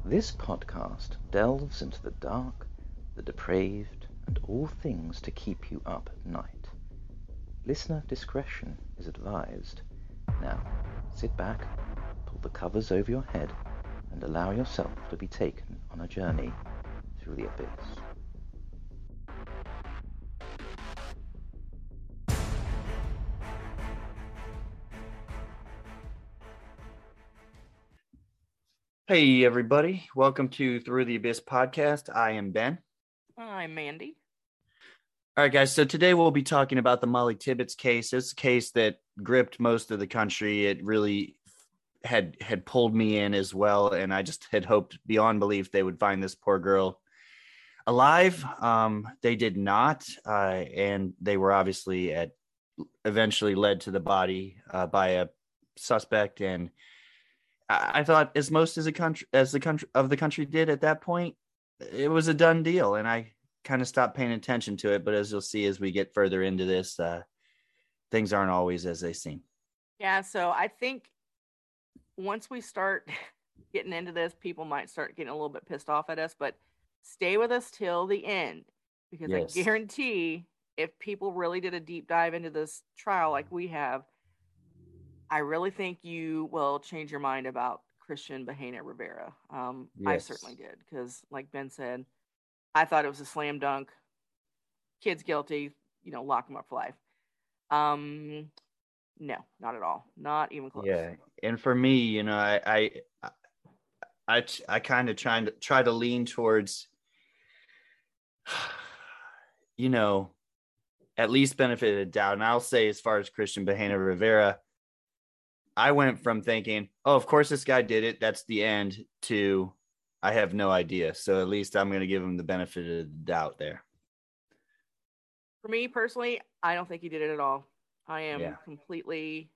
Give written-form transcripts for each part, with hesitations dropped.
This podcast delves into the dark, the depraved, and all things to keep you up at night. Listener discretion is advised. Now, sit back, pull the covers over your head, and allow yourself to be taken on a journey through the abyss. Hey, everybody. Welcome to Through the Abyss podcast. I am Ben. I'm Mandy. All right, guys. So today we'll be talking about the Molly Tibbetts case. It's a case that gripped most of the country. It really had pulled me in as well. And I just had hoped beyond belief they would find this poor girl alive. They did not. And they were obviously eventually led to the body by a suspect. And I thought as the country did at that point, it was a done deal, and I kind of stopped paying attention to it. But as you'll see as we get further into this, things aren't always as they seem. Yeah, so I think once we start getting into this, people might start getting a little bit pissed off at us, but stay with us till the end, because Yes. I guarantee if people really did a deep dive into this trial like we have, I really think you will change your mind about Christian Bahena Rivera. I Yes. certainly did, because like Ben said, I thought it was a slam dunk. Kid's guilty, lock him up for life. No, not at all. Not even close. Yeah, and for me, I kind of try to lean towards, at least benefit of the doubt. And I'll say, as far as Christian Bahena Rivera, I went from thinking, oh, of course this guy did it, that's the end, to I have no idea. So at least I'm going to give him the benefit of the doubt there. For me personally, I don't think he did it at all. I am completely,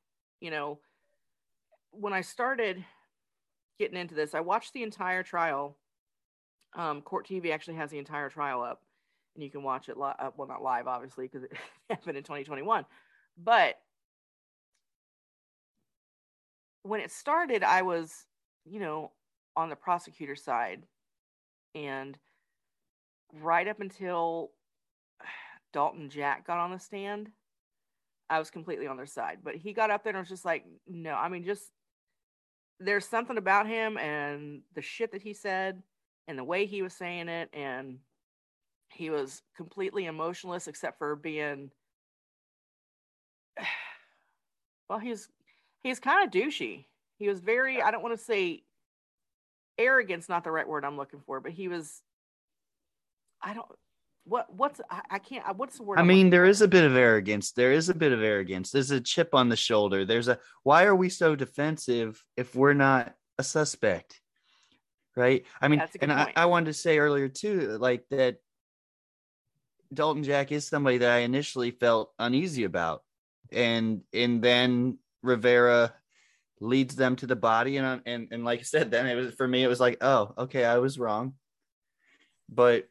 when I started getting into this, I watched the entire trial. Court TV actually has the entire trial up, and you can watch it live. Well, not live, obviously, because it happened in 2021. But when it started, I was, on the prosecutor's side. And right up until Dalton Jack got on the stand, I was completely on their side. But he got up there and was just like, no, there's something about him and the shit that he said and the way he was saying it. And he was completely emotionless except for being, well, he's kind of douchey. He was very, I don't want to say arrogance, not the right word I'm looking for, but he was, what's the word? I mean, there is a bit of arrogance. There's a chip on the shoulder. Why are we so defensive if we're not a suspect? Right. I mean, and I wanted to say earlier too, like that Dalton Jack is somebody that I initially felt uneasy about. And then Rivera leads them to the body. And like I said, then it was like, oh, okay, I was wrong. But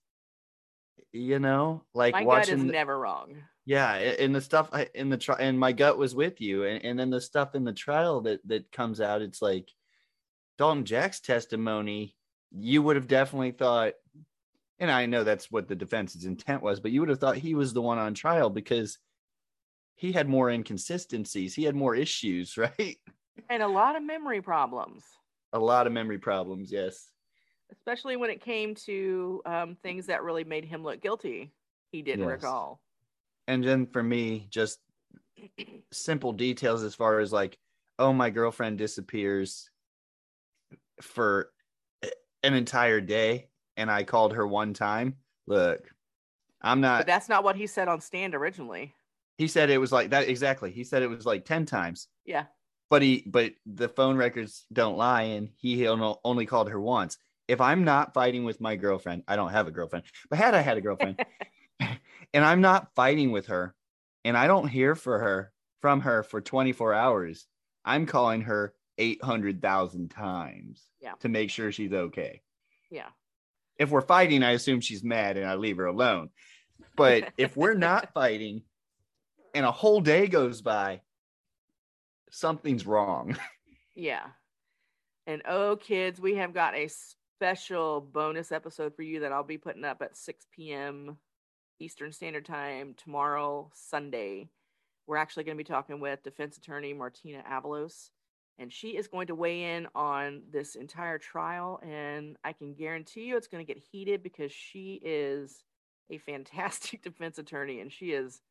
like my watching gut is never wrong. Yeah, and the stuff in the trial, and my gut was with you, and then the stuff in the trial that comes out, it's like Dalton Jack's testimony. You would have definitely thought, and I know that's what the defense's intent was, but you would have thought he was the one on trial because he had more inconsistencies, he had more issues, right? And a lot of memory problems. Yes. Especially when it came to things that really made him look guilty. He didn't recall. And then for me, just simple details as far as like, oh, my girlfriend disappears for an entire day and I called her one time. Look, I'm not. But that's not what he said on stand originally. He said it was like that. Exactly. He said it was like 10 times. Yeah. But the phone records don't lie, and he only called her once. If I'm not fighting with my girlfriend, I don't have a girlfriend, but had I had a girlfriend and I'm not fighting with her and I don't hear from her for 24 hours, I'm calling her 800,000 times to make sure she's okay. Yeah. If we're fighting, I assume she's mad and I leave her alone. But if we're not fighting and a whole day goes by, something's wrong. Yeah. And oh, kids, we have got a special bonus episode for you that I'll be putting up at 6 p.m. Eastern Standard Time tomorrow, Sunday. We're actually going to be talking with defense attorney Martina Avalos, and she is going to weigh in on this entire trial. And I can guarantee you it's going to get heated because she is a fantastic defense attorney, and she's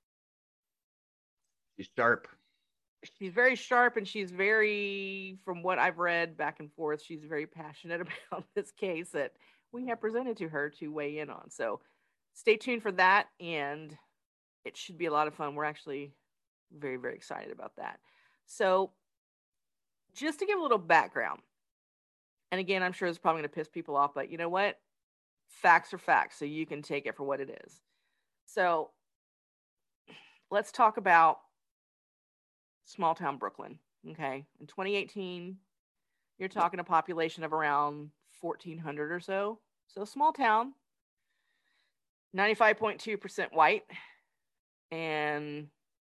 sharp. She's very sharp, and she's very, from what I've read back and forth, she's very passionate about this case that we have presented to her to weigh in on. So stay tuned for that, and it should be a lot of fun. We're actually very, very excited about that. So just to give a little background, and again, I'm sure it's probably going to piss people off, but you know what? Facts are facts, so you can take it for what it is. So let's talk about small town Brooklyn. Okay. In 2018, you're talking a population of around 1,400 or so. So small town, 95.2% white. And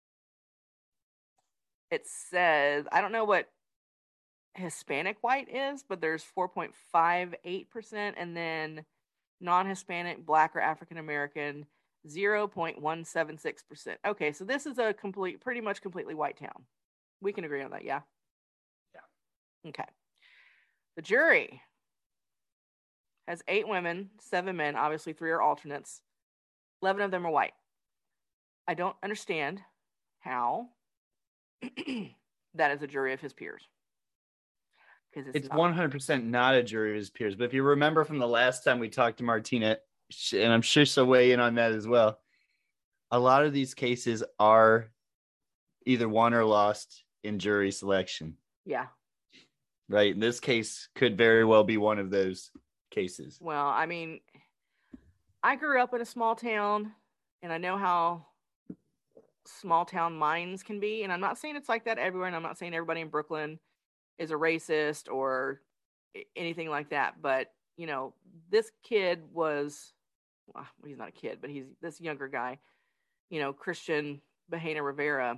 it says, I don't know what Hispanic white is, but there's 4.58%. And then non-Hispanic, Black, or African American, 0.176%. Okay, so this is a pretty much completely white town. We can agree on that, yeah? Yeah. Okay. The jury has 8 women, 7 men, obviously 3 are alternates. 11 of them are white. I don't understand how that is a jury of his peers. Because it's 100% not a jury of his peers. But if you remember from the last time we talked to Martina, and I'm sure she'll weigh in on that as well, a lot of these cases are either won or lost in jury selection. Yeah. Right. And this case could very well be one of those cases. Well, I mean, I grew up in a small town, and I know how small town minds can be. And I'm not saying it's like that everywhere, and I'm not saying everybody in Brooklyn is a racist or anything like that. But, you know, this kid was, well, he's not a kid, but he's this younger guy, you know, Christian Bahena Rivera.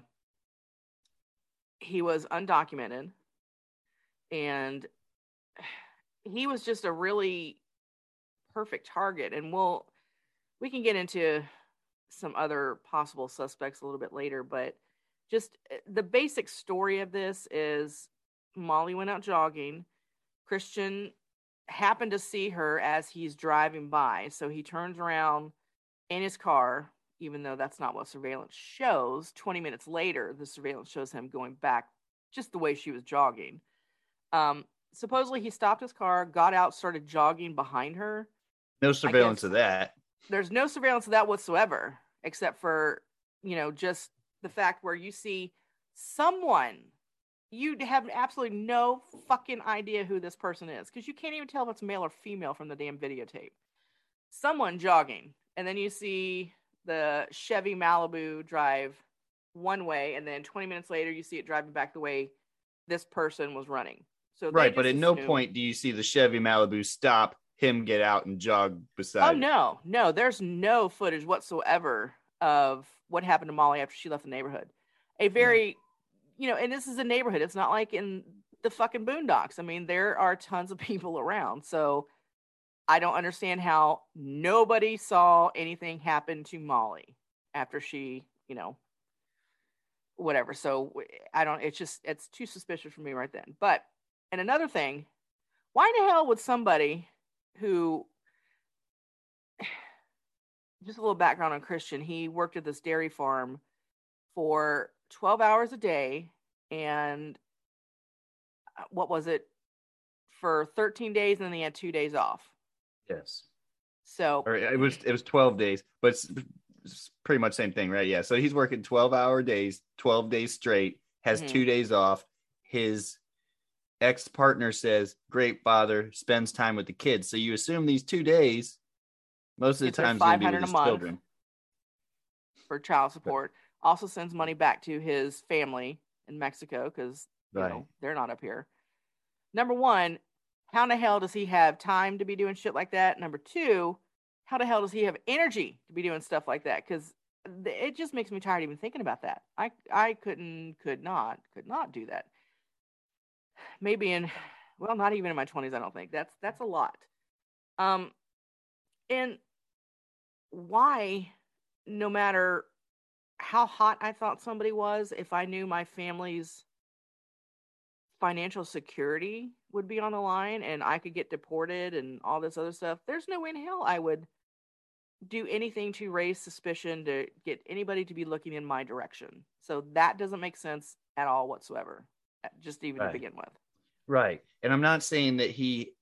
He was undocumented, and he was just a really perfect target. And we can get into some other possible suspects a little bit later, but just the basic story of this is Molly went out jogging. Christian happened to see her as he's driving by, so he turns around in his car, even though that's not what surveillance shows. 20 minutes later, the surveillance shows him going back just the way she was jogging. Supposedly, he stopped his car, got out, started jogging behind her. No surveillance of that. There's no surveillance of that whatsoever, except for, you know, just the fact where you see someone, you have absolutely no fucking idea who this person is, because you can't even tell if it's male or female from the damn videotape. Someone jogging, and then you see the Chevy Malibu drive one way, and then 20 minutes later you see it driving back the way this person was running. So right, but at no point do you see the Chevy Malibu stop, him get out and jog beside. Oh, no, there's no footage whatsoever of what happened to Molly after she left the neighborhood. A very, you know, and this is a neighborhood. It's not like in the fucking boondocks. I mean, there are tons of people around. So I don't understand how nobody saw anything happen to Molly after she, you know, whatever. So it's too suspicious for me right then. But, and another thing, why the hell would somebody who, just a little background on Christian, he worked at this dairy farm for 12 hours a day, and what was it, for 13 days, and then he had 2 days off. Yes. So or it was 12 days, but it's pretty much the same thing, right? Yeah. So he's working 12-hour days, 12 days straight, has 2 days off. His ex-partner says, great father, spends time with the kids. So you assume these 2 days, most of the time, is going to be with his children. For child support. Also sends money back to his family in Mexico because you know, they're not up here. Number one, how in the hell does he have time to be doing shit like that? Number two, how the hell does he have energy to be doing stuff like that? Because it just makes me tired even thinking about that. I could not do that. Maybe in Well, not even in my 20s, I don't think. That's a lot. Um, and why, no matter how hot I thought somebody was, if I knew my family's financial security would be on the line and I could get deported and all this other stuff, there's no way in hell I would do anything to raise suspicion to get anybody to be looking in my direction. So that doesn't make sense at all whatsoever, just even to Right. begin with. Right. And I'm not saying that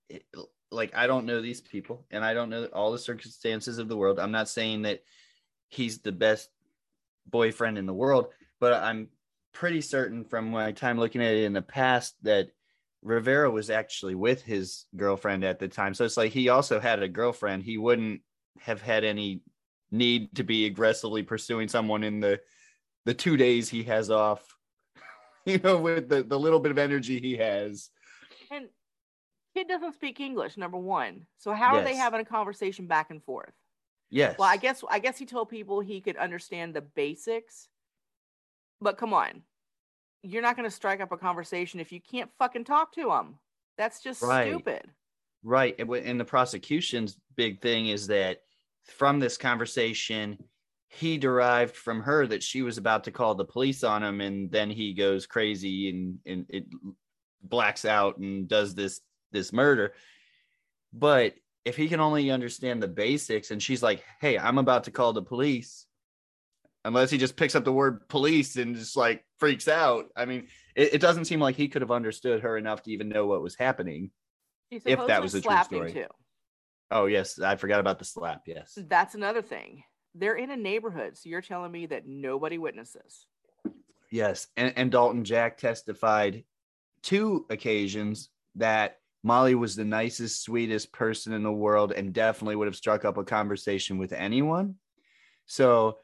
I don't know these people and I don't know all the circumstances of the world. I'm not saying that he's the best boyfriend in the world, but I'm pretty certain from my time looking at it in the past that Rivera was actually with his girlfriend at the time. So it's like he also had a girlfriend. He wouldn't have had any need to be aggressively pursuing someone in the 2 days he has off, with the little bit of energy he has. And kid doesn't speak English, number one. So how are they Yes. having a conversation back and forth? Yes. Well, I guess he told people he could understand the basics. But come on. You're not going to strike up a conversation if you can't fucking talk to them. That's just Right. stupid. Right. And the prosecution's big thing is that from this conversation, he derived from her that she was about to call the police on him, and then he goes crazy and it blacks out and does this murder. But if he can only understand the basics and she's like, hey, I'm about to call the police, unless he just picks up the word police and just like freaks out. I mean, it doesn't seem like he could have understood her enough to even know what was happening. If that was a true story. Too. Oh, yes. I forgot about the slap. Yes. That's another thing. They're in a neighborhood. So you're telling me that nobody witnessed this. Yes. And Dalton Jack testified 2 occasions that Molly was the nicest, sweetest person in the world and definitely would have struck up a conversation with anyone. So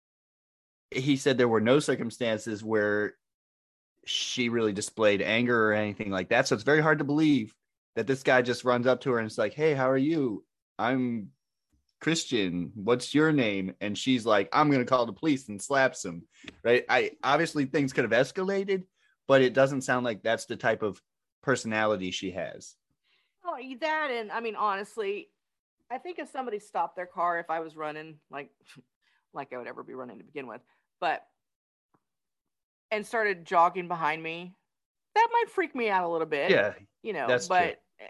he said there were no circumstances where she really displayed anger or anything like that. So it's very hard to believe that this guy just runs up to her and it's like, hey, how are you? I'm Christian. What's your name? And she's like, I'm going to call the police, and slaps him. Right. Obviously things could have escalated, but it doesn't sound like that's the type of personality she has. Oh, that, and I mean, honestly, I think if somebody stopped their car, if I was running, like I would ever be running to begin with, and started jogging behind me, that might freak me out a little bit. Yeah, that's but true.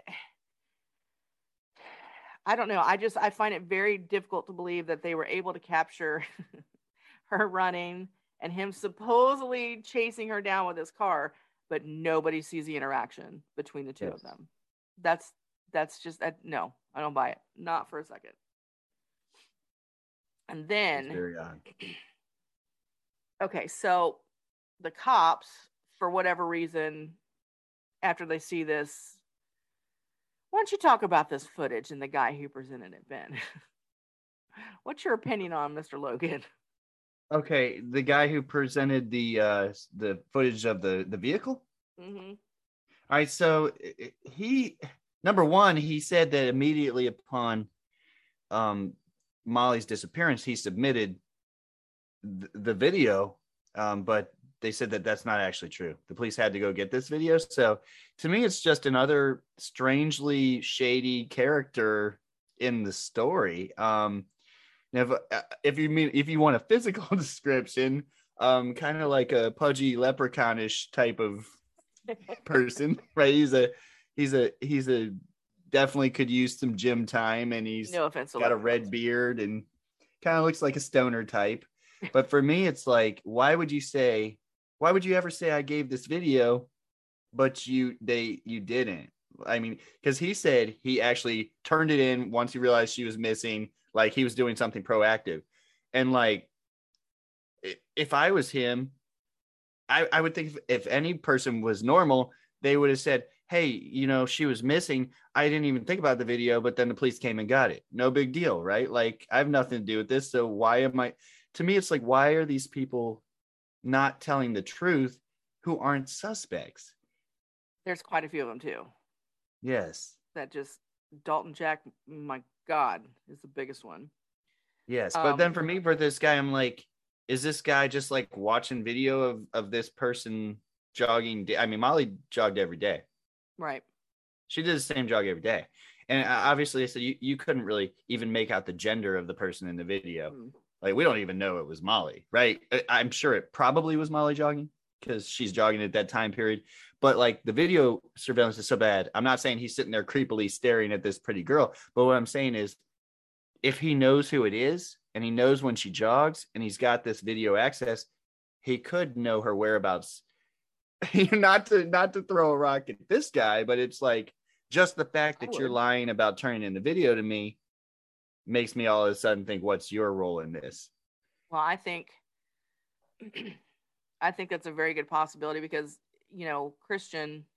I don't know. I find it very difficult to believe that they were able to capture her running and him supposedly chasing her down with his car, but nobody sees the interaction between the two of them. That's just no, I don't buy it. Not for a second. And then, very odd. Okay, so the cops, for whatever reason, after they see this, why don't you talk about this footage and the guy who presented it, Ben? What's your opinion on Mr. Logan? Okay, the guy who presented the footage of the vehicle? Mm-hmm. All right, so he, number one, he said that immediately upon Molly's disappearance, he submitted the video, but they said that that's not actually true. The police had to go get this video. So to me, it's just another strangely shady character in the story. If you want a physical description, kind of like a pudgy leprechaunish type of person, right? He's a definitely could use some gym time, and he's no offense, got a red beard and kind of looks like a stoner type. But for me, it's like, why would you ever say I gave this video, but you didn't? I mean, because he said he actually turned it in once he realized she was missing, like he was doing something proactive. And like, if I was him, I would think if any person was normal, they would have said, hey, she was missing. I didn't even think about the video, but then the police came and got it. No big deal, right? Like, I have nothing to do with this. So why am I? To me, it's like, why are these people not telling the truth who aren't suspects? There's quite a few of them too. Yes. That just Dalton Jack, my God, is the biggest one. Yes. But then for me, for this guy, I'm like, is this guy just like watching video of this person jogging? I mean, Molly jogged every day. Right. She did the same jog every day. And obviously, I said you couldn't really even make out the gender of the person in the video. Like, we don't even know it was Molly, right? I'm sure it probably was Molly jogging because she's jogging at that time period. But like, the video surveillance is so bad. I'm not saying he's sitting there creepily staring at this pretty girl. But what I'm saying is, if he knows who it is and he knows when she jogs and he's got this video access, he could know her whereabouts. not to throw a rock at this guy, but it's like, just the fact that you're lying about turning in the video to me makes me all of a sudden think, what's your role in this? Well, I think that's a very good possibility because, Christian,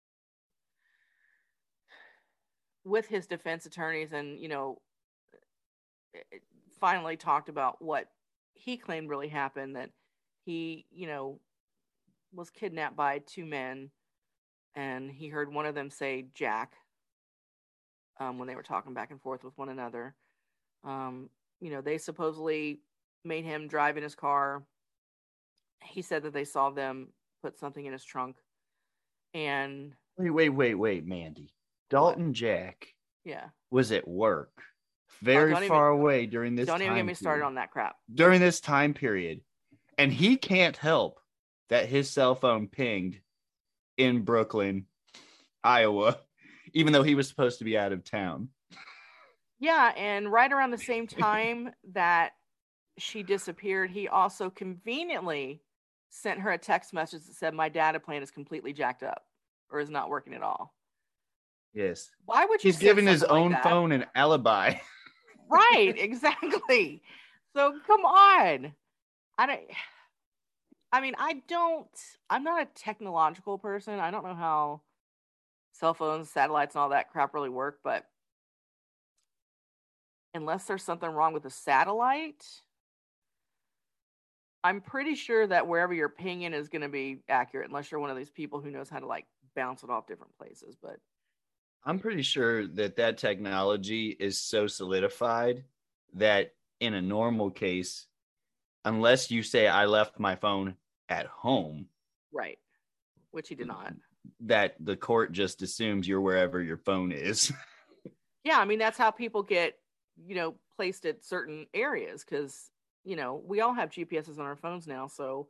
with his defense attorneys and, finally talked about what he claimed really happened, that he, was kidnapped by two men, and he heard one of them say Jack when they were talking back and forth with one another. They supposedly made him drive in his car. He said that they saw them put something in his trunk. And wait, Mandy. Dalton Jack was at work very far away during this time. Don't even get me started on that crap. During this time period. And he can't help that his cell phone pinged in Brooklyn, Iowa, even though he was supposed to be out of town. Yeah, and right around the same time that she disappeared, he also conveniently sent her a text message that said, "My data plan is completely jacked up or is not working at all." Yes. Why would you? He's given his own phone an alibi. Right, exactly. So come on. I'm not a technological person. I don't know how cell phones, satellites, and all that crap really work, but unless there's something wrong with the satellite, I'm pretty sure that wherever you're pinging is going to be accurate, unless you're one of these people who knows how to like bounce it off different places. But I'm pretty sure that technology is so solidified that in a normal case, unless you say I left my phone at home, right, which he did not, that the court just assumes you're wherever your phone is. Yeah, I mean, that's how people get, placed at certain areas because, we all have GPSs on our phones now. So,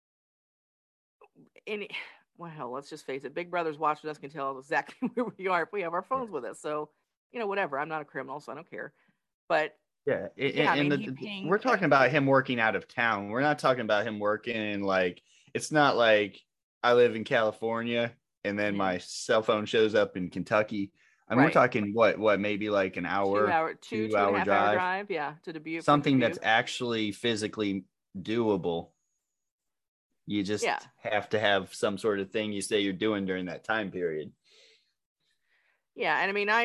let's just face it. Big Brother's watching us, can tell us exactly where we are if we have our phones with us. So, whatever. I'm not a criminal, so I don't care. But yeah, we're talking about him working out of town. We're not talking about him working in it's not like I live in California and then my cell phone shows up in Kentucky. I mean, We're talking what maybe like an hour, 2 hour drive. Yeah, to Dubuque. Something that's actually physically doable. You just have to have some sort of thing you say you're doing during that time period. Yeah, and I mean,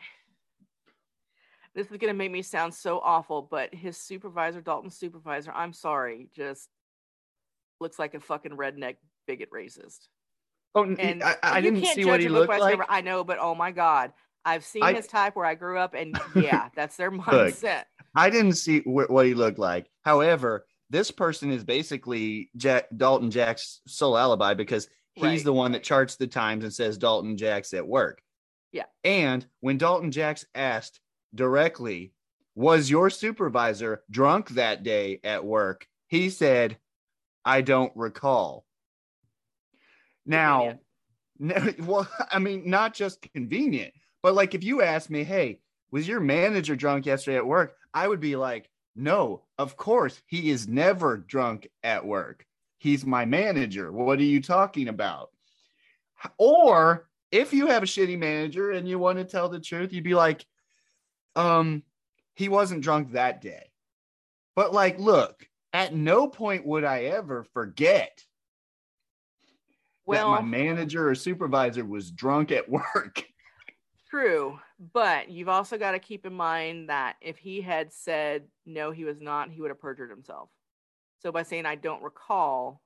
this is going to make me sound so awful, but his supervisor, Dalton's supervisor, I'm sorry, just looks like a fucking redneck bigot racist. Oh, and I didn't see what he looked like. I know, but oh my God. I've seen his type where I grew up, and yeah, that's their mindset. Look, I didn't see what he looked like. However, this person is basically Dalton Jack's sole alibi because he's the one that charts the times and says Dalton Jack's at work. Yeah. And when Dalton Jack's asked directly, was your supervisor drunk that day at work? He said, I don't recall. Now, well, I mean, not just convenient, but like if you asked me, hey, was your manager drunk yesterday at work? I would be like, no, of course, he is never drunk at work. He's my manager. What are you talking about? Or if you have a shitty manager and you want to tell the truth, you'd be like, he wasn't drunk that day. But like, look, at no point would I ever forget that my manager or supervisor was drunk at work. True, but you've also got to keep in mind that if he had said no, he was not, he would have perjured himself. So by saying I don't recall,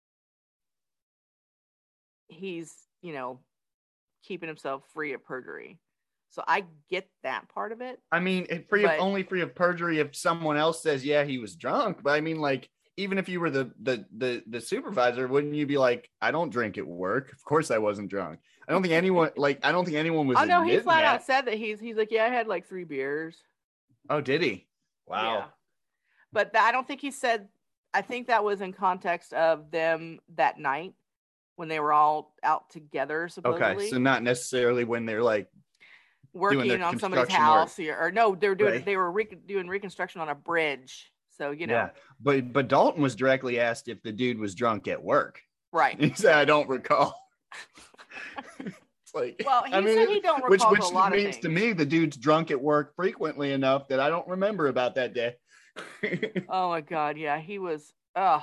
he's, keeping himself free of perjury. So I get that part of it. I mean, only free of perjury if someone else says, yeah, he was drunk. But I mean, like, even if you were the supervisor, wouldn't you be like, I don't drink at work. Of course I wasn't drunk. I don't think anyone was. Oh no, he admitting flat that. out said that he's like, yeah, I had like 3 beers. Oh, did he? Wow. Yeah. But I don't think he said. I think that was in context of them that night when they were all out together, supposedly. Okay, so not necessarily when they're like working on somebody's house, or no, they were doing doing reconstruction on a bridge. So Yeah, but Dalton was directly asked if the dude was drunk at work. Right. He said, "I don't recall." It's like, well, he said he don't recall which a lot means of things. To me, the dude's drunk at work frequently enough that I don't remember about that day. Oh my God, yeah, he was.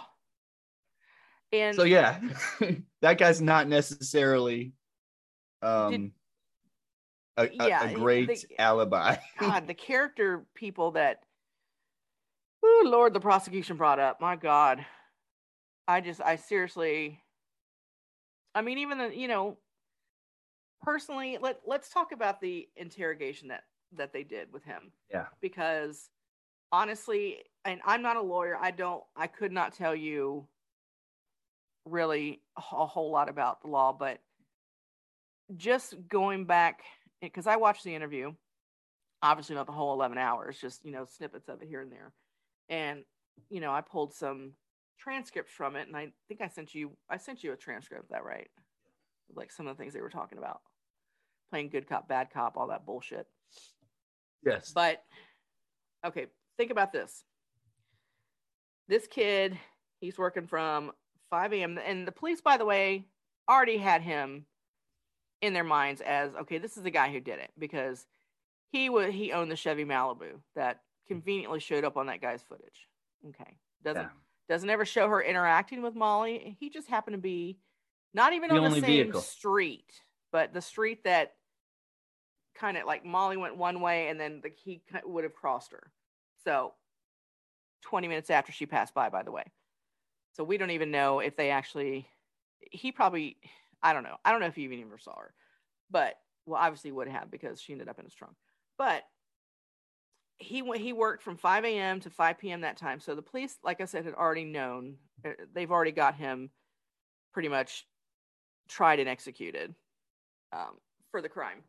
And so yeah, that guy's not necessarily a great alibi. God, the character people that, oh Lord, the prosecution brought up. My God, I seriously. I mean, even personally, let's talk about the interrogation that they did with him. Yeah. Because honestly, and I'm not a lawyer, I could not tell you really a whole lot about the law, but just going back, because I watched the interview, obviously not the whole 11 hours, just snippets of it here and there, and I pulled some transcripts from it, and I think I sent you a transcript of that, right? Like some of the things they were talking about, playing good cop, bad cop, all that bullshit. Yes. But okay, think about this. This kid, he's working from 5 a.m. And the police, by the way, already had him in their minds as, okay, this is the guy who did it, because he owned the Chevy Malibu that conveniently showed up on that guy's footage. Okay. Doesn't ever show her interacting with Molly. He just happened to be not even on the same vehicle. Street, but the street that kind of like Molly went one way and then he would have crossed her. So 20 minutes after she passed by the way. So we don't even know if they actually, he probably, I don't know if he even ever saw her, but well, obviously would have, because she ended up in his trunk. But he worked from 5 a.m. to 5 p.m. that time. So the police, like I said, had already known, they've already got him pretty much tried and executed for the crime.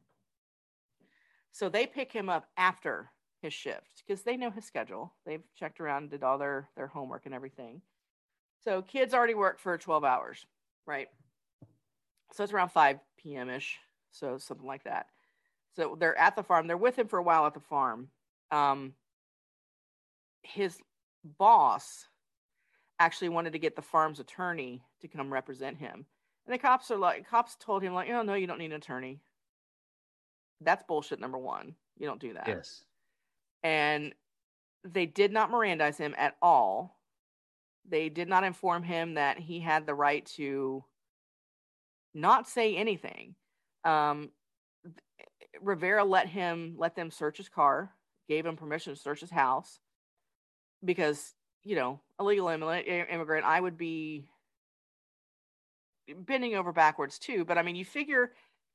So they pick him up after his shift because they know his schedule. They've checked around, did all their homework and everything. So kids already worked for 12 hours, right? So it's around 5 p.m.-ish, so something like that. So they're at the farm. They're with him for a while at the farm. His boss actually wanted to get the farm's attorney to come represent him. And the cops told him, like, oh, no, you don't need an attorney. That's bullshit, number one. You don't do that. Yes. And they did not Mirandize him at all. They did not inform him that he had the right to not say anything. Rivera let them search his car, gave him permission to search his house, because, illegal immigrant, I would be bending over backwards too. But I mean, you figure,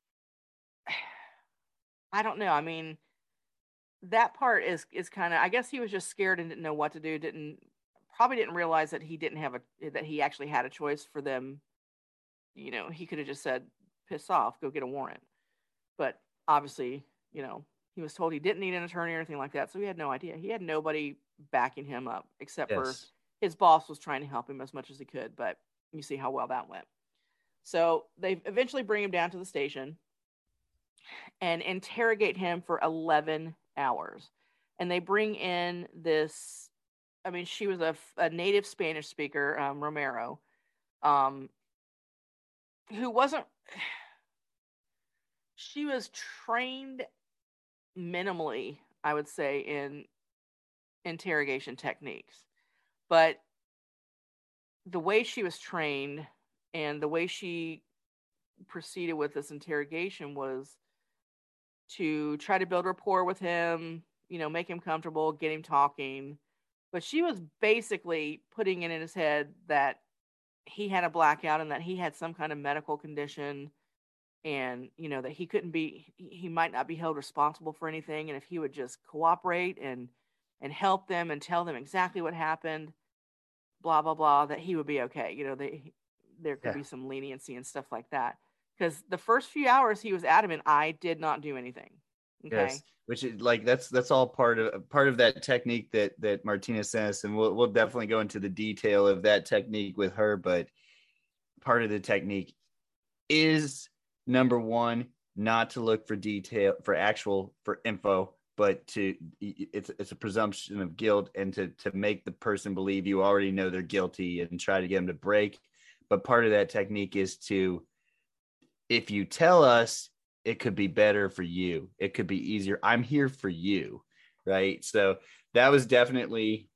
I don't know. I mean, that part is kind of, I guess he was just scared and didn't know what to do. Probably didn't realize that that he actually had a choice for them. He could have just said, piss off, go get a warrant. But obviously, he was told he didn't need an attorney or anything like that. So he had no idea. He had nobody backing him up except for his boss was trying to help him as much as he could. But you see how well that went. So they eventually bring him down to the station and interrogate him for 11 hours. And they bring in this, I mean, she was a native Spanish speaker, Romero, who wasn't, she was trained minimally, I would say, in interrogation techniques. But the way she was trained and the way she proceeded with this interrogation was to try to build rapport with him, make him comfortable, get him talking. But she was basically putting it in his head that he had a blackout and that he had some kind of medical condition, and, that he might not be held responsible for anything. And if he would just cooperate and help them and tell them exactly what happened, blah, blah, blah, that he would be okay. There could be some leniency and stuff like that. Because the first few hours he was adamant, I did not do anything. Okay. Yes, which is like that's all part of that technique that Martina says, and we'll definitely go into the detail of that technique with her. But part of the technique is, number one, not to look for detail for info, but it's a presumption of guilt, and to make the person believe you already know they're guilty and try to get them to break. But part of that technique is to, if you tell us, it could be better for you. It could be easier. I'm here for you. Right. So that was definitely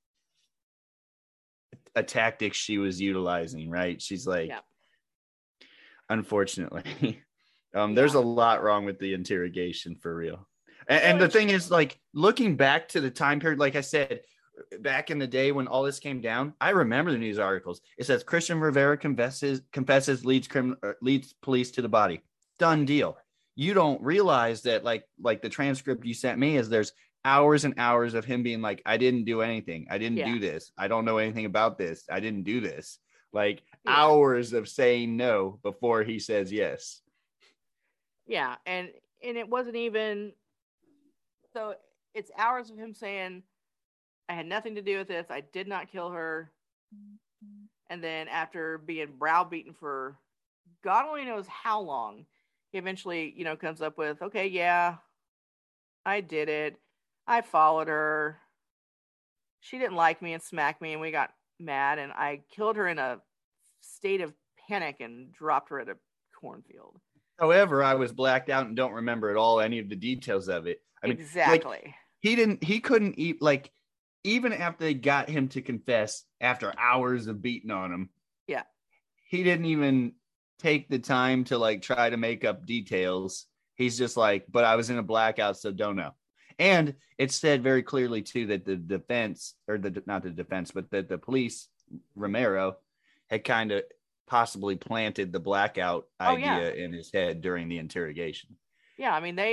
a tactic she was utilizing. Right. She's like, Yeah. Unfortunately, there's a lot wrong with the interrogation, for real. And the thing is, like, looking back to the time period, like I said, back in the day when all this came down, I remember the news articles. It says Christian Rivera confesses, leads police to the body. Done deal. You don't realize that, like the transcript you sent me, is there's hours and hours of him being like, I didn't do anything. I didn't do this. I don't know anything about this. I didn't do this. Like hours of saying no before he says yes. Yeah. And it wasn't even, so it's hours of him saying, I had nothing to do with this. I did not kill her. And then after being browbeaten for God only knows how long, he eventually, comes up with, okay, yeah, I did it. I followed her. She didn't like me and smacked me, and we got mad, and I killed her in a state of panic and dropped her at a cornfield. However, I was blacked out and don't remember at all any of the details of it. I mean, exactly. Like, he couldn't eat, like, even after they got him to confess after hours of beating on him. Yeah. He didn't even take the time to, like, try to make up details. He's just like, but I was in a blackout, so don't know. And it said very clearly too that the defense, or not the defense, but that the police, Romero, had kind of possibly planted the blackout idea in his head during the interrogation. Yeah, I mean,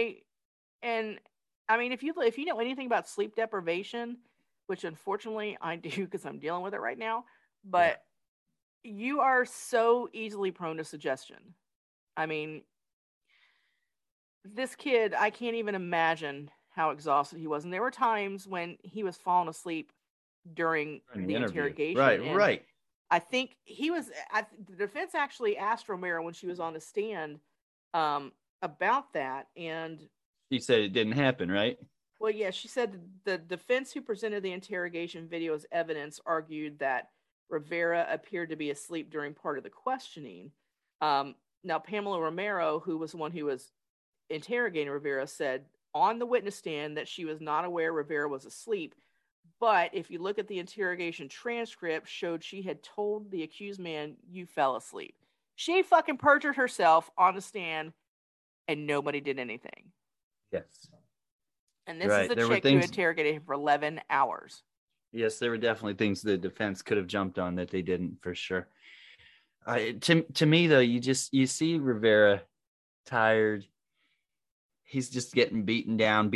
if you know anything about sleep deprivation, which unfortunately I do because I'm dealing with it right now, but you are so easily prone to suggestion. I mean, this kid, I can't even imagine how exhausted he was. And there were times when he was falling asleep during the interrogation. Right. I think the defense actually asked Romero when she was on the stand about that. And she said it didn't happen, right? Well, yeah, she said the defense who presented the interrogation video as evidence argued that Rivera appeared to be asleep during part of the questioning. Now, Pamela Romero, who was the one who was interrogating Rivera, said on the witness stand that she was not aware Rivera was asleep. But if you look at the interrogation transcript, showed she had told the accused man, you fell asleep. She fucking perjured herself on the stand, and nobody did anything. Yes. And this is the chick who interrogated him for 11 hours. Yes, there were definitely things the defense could have jumped on that they didn't, for sure. To me, though, you see Rivera tired. He's just getting beaten down.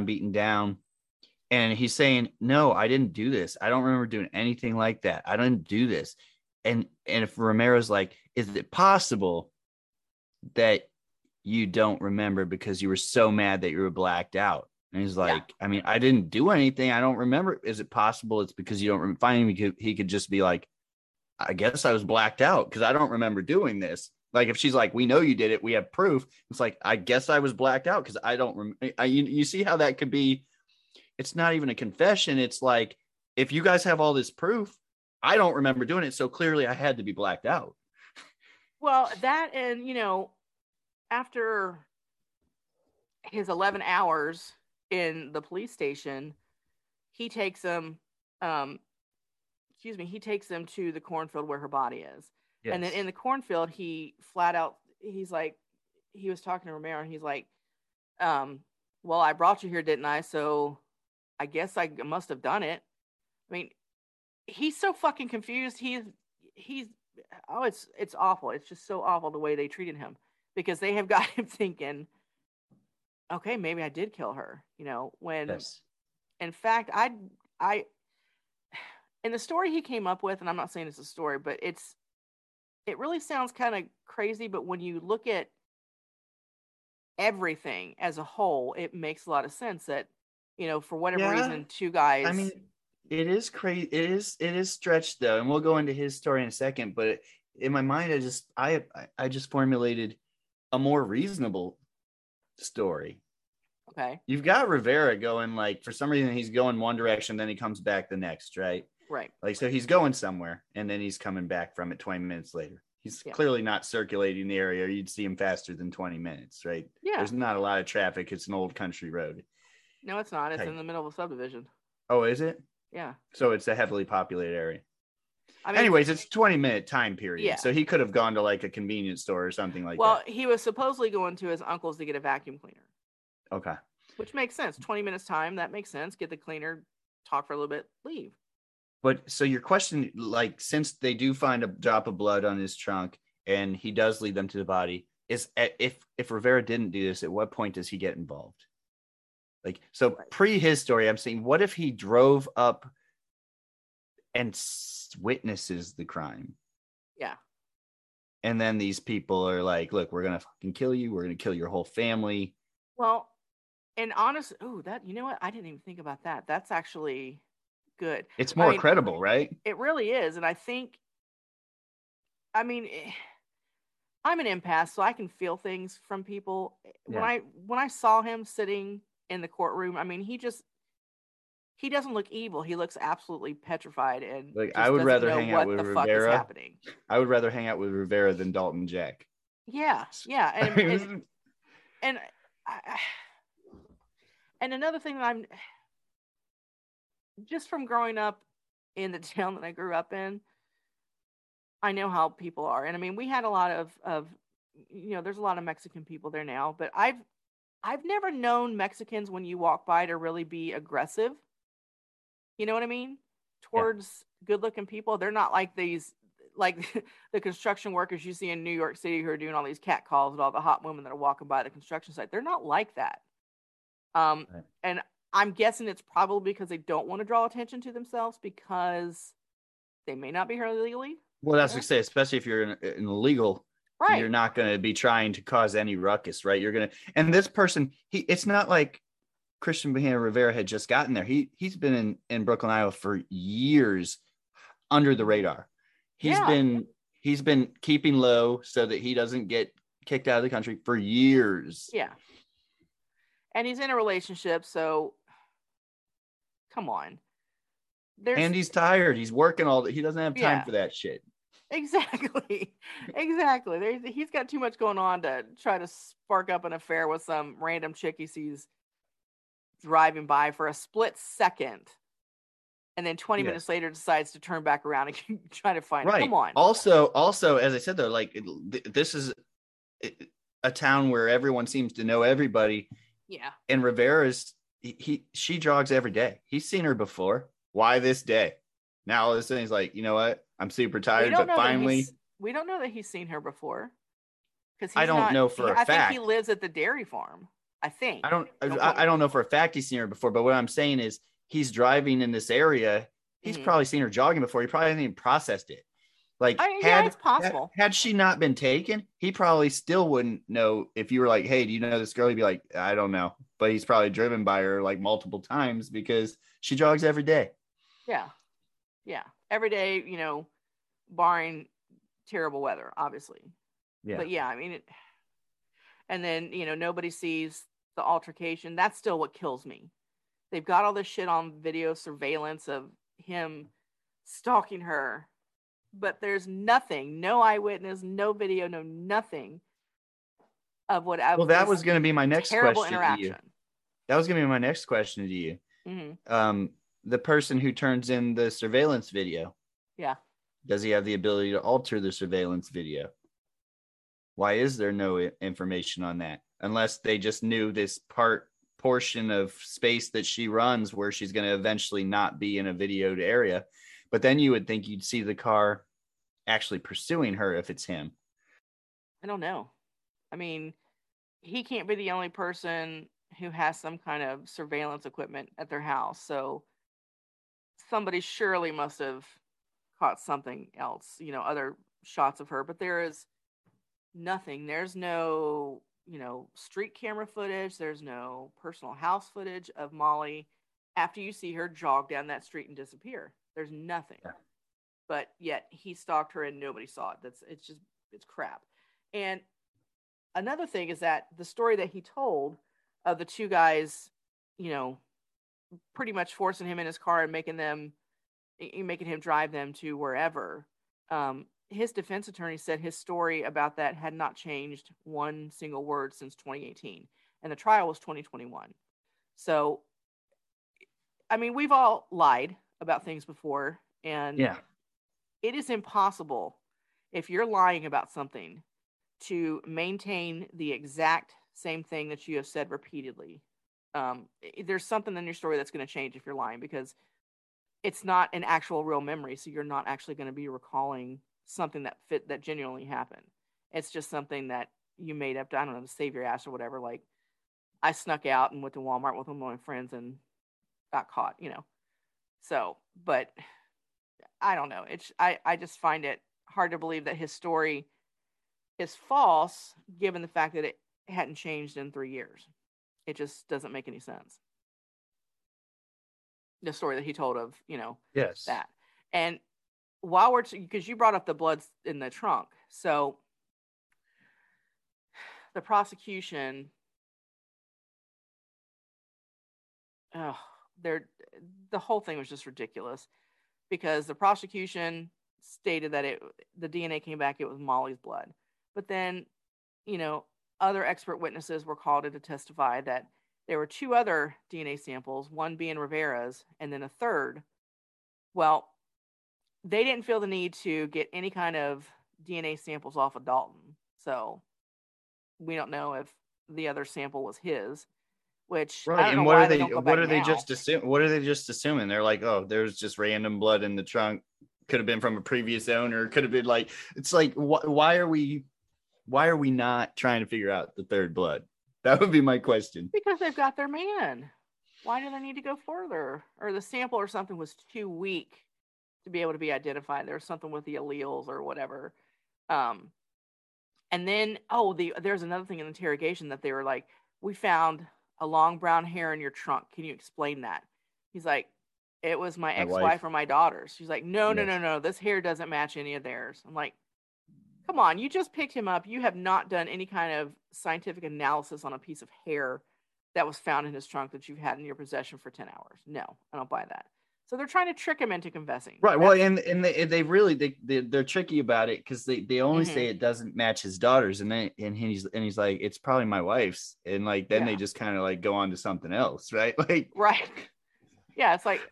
And he's saying, no, I didn't do this. I don't remember doing anything like that. I didn't do this. And if Romero's like, is it possible that you don't remember because you were so mad that you were blacked out? And he's like, I mean, I didn't do anything. I don't remember. Is it possible it's because you don't find him? He could just be like, I guess I was blacked out because I don't remember doing this. Like, if she's like, we know you did it, we have proof. It's like, I guess I was blacked out because I don't remember. You see how that could be? It's not even a confession. It's like, if you guys have all this proof, I don't remember doing it. So clearly I had to be blacked out. Well, that, and, after his 11 hours in the police station, he takes them, he takes them to the cornfield where her body is. Yes. And then in the cornfield, he was talking to Romero, and he's like, well, I brought you here, didn't I? So I guess I must have done it. I mean, he's so fucking confused. It's awful. It's just so awful the way they treated him, because they have got him thinking, okay, maybe I did kill her, when yes. In fact, I in the story he came up with, and I'm not saying it's a story, but it really sounds kind of crazy, but when you look at everything as a whole, it makes a lot of sense that, for whatever Yeah. reason, two guys. I mean, it is crazy. It is stretched though, and we'll go into his story in a second. But in my mind, I just formulated a more reasonable story. Okay. You've got Rivera going, like, for some reason he's going one direction, then he comes back the next, right? Right. Like, so he's going somewhere, and then he's coming back from it 20 minutes later. He's clearly not circulating the area. You'd see him faster than 20 minutes, right? Yeah. There's not a lot of traffic. It's an old country road. No, it's not. It's in the middle of a subdivision. Oh, is it? Yeah. So it's a heavily populated area. I mean, anyways, it's 20-minute time period. Yeah. So he could have gone to like a convenience store or something like that. Well, he was supposedly going to his uncle's to get a vacuum cleaner. Okay. Which makes sense. 20 minutes time, that makes sense. Get the cleaner, talk for a little bit, leave. But so your question, like, since they do find a drop of blood on his trunk and he does lead them to the body, is if Rivera didn't do this, at what point does he get involved? Like, so pre his story, I'm saying, what if he drove up and witnesses the crime? Yeah. And then these people are like, look, we're going to fucking kill you. We're going to kill your whole family. Well, and honest, you know what? I didn't even think about that. That's actually good. It's more credible, right? It really is. And I think, I'm an empath, so I can feel things from people. Yeah. When I saw him sitting in the courtroom, he doesn't look evil. He looks absolutely petrified, and like, I would rather hang out with what the Rivera. fuck is happening. I would rather hang out with Rivera than Dalton Jack. Yeah, and another thing that I'm just from growing up in the town that I grew up in, I know how people are, and we had a lot of there's a lot of Mexican people there now, but I've never known Mexicans when you walk by to really be aggressive. You know what I mean? Towards good-looking people. They're not like these, like the construction workers you see in New York City who are doing all these cat calls with all the hot women that are walking by the construction site. They're not like that. And I'm guessing it's probably because they don't want to draw attention to themselves because they may not be here illegally. Well, that's what I say, especially if you're an illegal. Right. You're not going to be trying to cause any ruckus, right? You're going to, and this person, it's not like Christian Bahena Rivera had just gotten there. He's been in Brooklyn, Iowa for years under the radar. He's been keeping low so that he doesn't get kicked out of the country for years. Yeah. And he's in a relationship, so come on. And he's tired. He's working all day. He doesn't have time for that shit. Exactly. He's got too much going on to try to spark up an affair with some random chick he sees driving by for a split second, and then 20 minutes later decides to turn back around and try to find it. Come on. Also, as I said, though, like, this is a town where everyone seems to know everybody. Yeah. And Rivera's she jogs every day. He's seen her before. Why this day? Now all of a sudden he's like, you know what? I'm super tired, but finally. We don't know that he's seen her before. Because I don't know for a fact. I think he lives at the dairy farm. I think. I don't know for a fact he's seen her before, but what I'm saying is he's driving in this area. He's probably seen her jogging before. He probably hasn't even processed it. Like, it's possible. Had she not been taken, he probably still wouldn't know. If you were like, hey, do you know this girl? He'd be like, I don't know. But he's probably driven by her like multiple times because she jogs every day. Yeah. Yeah. Every day, barring terrible weather, obviously. Yeah. But yeah, and then, nobody sees the altercation. That's still what kills me. They've got all this shit on video surveillance of him stalking her, but there's nothing, no eyewitness, no video, no nothing of what. Well, that was going to be my next terrible question interaction. to you. That was going to be my next question to you. Mm-hmm. The person who turns in the surveillance video. Yeah. Does he have the ability to alter the surveillance video? Why is there no information on that? Unless they just knew this portion of space that she runs where she's going to eventually not be in a videoed area. But then you would think you'd see the car actually pursuing her if it's him. I don't know. He can't be the only person who has some kind of surveillance equipment at their house. So somebody surely must have caught something else, other shots of her. But there is nothing. There's no street camera footage. There's no personal house footage of Molly after you see her jog down that street and disappear. There's nothing. Yeah. But yet he stalked her and nobody saw it. It's crap. And another thing is that the story that he told of the two guys, pretty much forcing him in his car and making him drive them to wherever. His defense attorney said his story about that had not changed one single word since 2018, and the trial was 2021. So, I mean, we've all lied about things before, and it is impossible if you're lying about something to maintain the exact same thing that you have said repeatedly. There's something in your story that's going to change if you're lying, because it's not an actual real memory. So you're not actually going to be recalling something that genuinely happened. It's just something that you made up to, I don't know, to save your ass or whatever. Like, I snuck out and went to Walmart with one of my friends and got caught, So, but I don't know. I just find it hard to believe that his story is false, given the fact that it hadn't changed in 3 years. It just doesn't make any sense. The story that he told of, Yes. that. And while because you brought up the blood in the trunk. So the prosecution, the whole thing was just ridiculous, because the prosecution stated that the DNA came back, it was Molly's blood. But then, other expert witnesses were called in to testify that there were two other DNA samples, one being Rivera's, and then a third. Well, they didn't feel the need to get any kind of DNA samples off of Dalton. So we don't know if the other sample was his, which right. I don't and know what why are they they don't go what back are they now. just assuming? They're like, oh, there's just random blood in the trunk. Could have been from a previous owner. Could have been like, it's like, why are we not trying to figure out the third blood? That would be my question. Because they've got their man. Why do they need to go further? Or the sample or something was too weak to be able to be identified. There was something with the alleles or whatever. And then, there's another thing in the interrogation that they were like, we found a long brown hair in your trunk. Can you explain that? He's like, it was my ex-wife wife. or my daughter's. She's like, no. This hair doesn't match any of theirs. I'm like, come on, you just picked him up. You have not done any kind of scientific analysis on a piece of hair that was found in his trunk that you've had in your possession for 10 hours. No, I don't buy that. So they're trying to trick him into confessing. Right. Well, and they're tricky about it, because they only say it doesn't match his daughter's, and he's like, it's probably my wife's, and like then they just kind of like go on to something else, right? Like, right. Yeah, it's like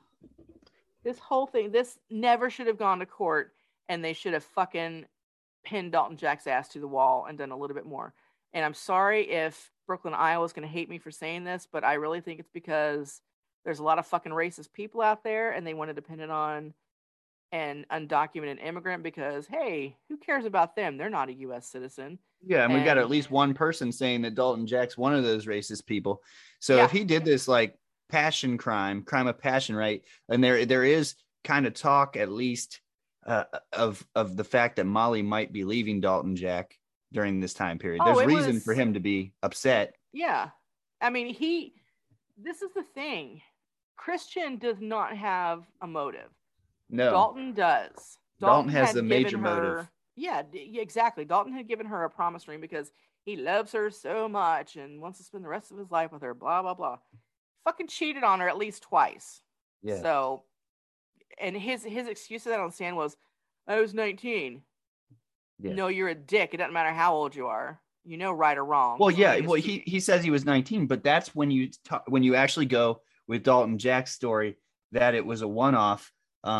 this whole thing. This never should have gone to court, and they should have fucking pinned Dalton Jack's ass to the wall and done a little bit more. And I'm sorry if Brooklyn, Iowa is going to hate me for saying this, but I really think it's because there's a lot of fucking racist people out there, and they want to depend on an undocumented immigrant because, hey, who cares about them? They're not a U.S. citizen. Yeah, and we got at least one person saying that Dalton Jack's one of those racist people. So if he did this like passion crime of passion, right? And there is kind of talk, at least, of the fact that Molly might be leaving Dalton Jack during this time period. There's reason for him to be upset. Yeah. I mean, this is the thing. Christian does not have a motive. No. Dalton does. Dalton has a major motive. Yeah, exactly. Dalton had given her a promise ring because he loves her so much and wants to spend the rest of his life with her, blah, blah, blah. Fucking cheated on her at least twice. Yeah. So, and his excuse to that on stand was, I was 19. Yeah. No, you're a dick. It doesn't matter how old you are. You know, right or wrong. Well, yeah. Well, he says he was 19, but that's when you actually go with Dalton Jack's story that it was a one-off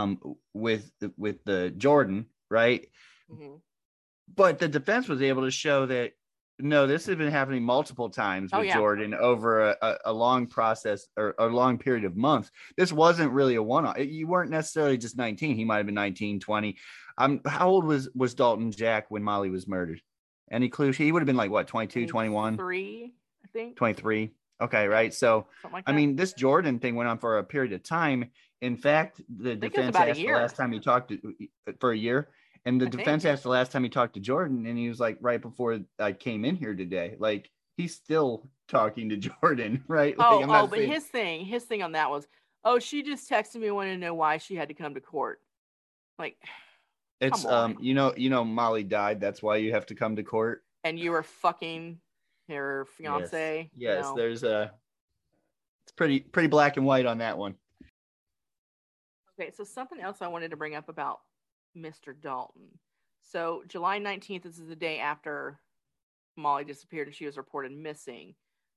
with the Jordan, right? Mm-hmm. But the defense was able to show that no, this has been happening multiple times with Jordan over a long process or a long period of months. This wasn't really a one-off. You weren't necessarily just 19. He might have been 19, 20. How old was Dalton Jack when Molly was murdered? Any clues? He would have been like, what, 22, 21? 23, I think. 23. Okay, right. So, like I mean, this Jordan thing went on for a period of time. In fact, the defense asked the last time he talked for a year. And the I defense think. asked the last time he talked to Jordan, and he was like, right before I came in here today. Like, he's still talking to Jordan, right? Like, I'm not But saying his thing on that was, oh, she just texted me wanting to know why she had to come to court. Like, it's come on. Molly died. That's why you have to come to court. And you were fucking her Yes. fiance. Yes, No. there's it's pretty black and white on that one. Okay, so something else I wanted to bring up about Mr. Dalton. So July 19th, this is the day after Molly disappeared and she was reported missing.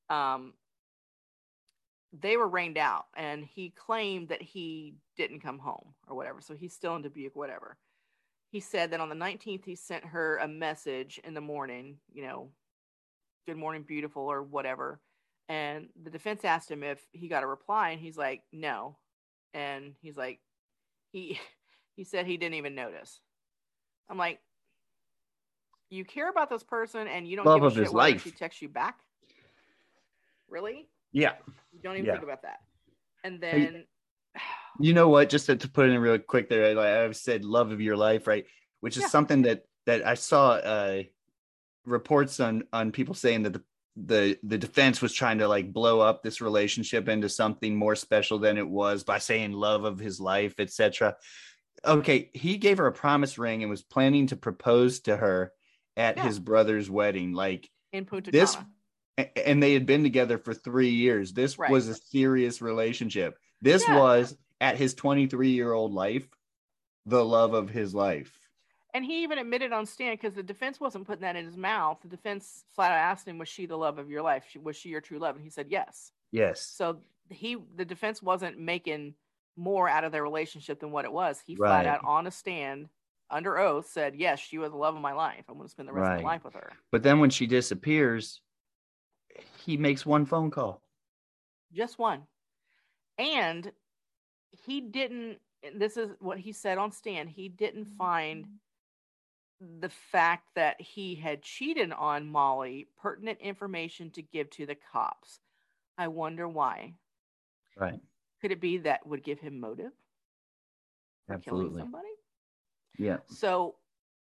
They were rained out, and he claimed that he didn't come home or whatever. So he's still in Dubuque, whatever. He said that on the 19th, he sent her a message in the morning, good morning, beautiful, or whatever. And the defense asked him if he got a reply, and he's like, no. And he's like, he said he didn't even notice. I'm like, you care about this person and you don't Love give a of shit his whether life. she texts you back? Really? Yeah. You don't even Yeah. think about that. And then you know what? Just to put it in real quick there, like I've said, love of your life, right? Which is something that I saw reports on people saying that the defense was trying to like blow up this relationship into something more special than it was by saying love of his life, etc. Okay, he gave her a promise ring and was planning to propose to her at his brother's wedding, like in Punta this, Cana. and they had been together for 3 years. This was a serious relationship. This was at his 23-year-old life, the love of his life. And he even admitted on stand, because the defense wasn't putting that in his mouth. The defense flat out asked him, was she the love of your life? Was she your true love? And he said, yes. Yes. So the defense wasn't making more out of their relationship than what it was. He flat out on a stand under oath said, yes, she was the love of my life. I'm going to spend the rest of my life with her. But then when she disappears, he makes one phone call. Just one. And he didn't, this is what he said on stand, he didn't find the fact that he had cheated on Molly pertinent information to give to the cops. I wonder why. Right. Could it be that would give him motive for killing somebody? Yeah. So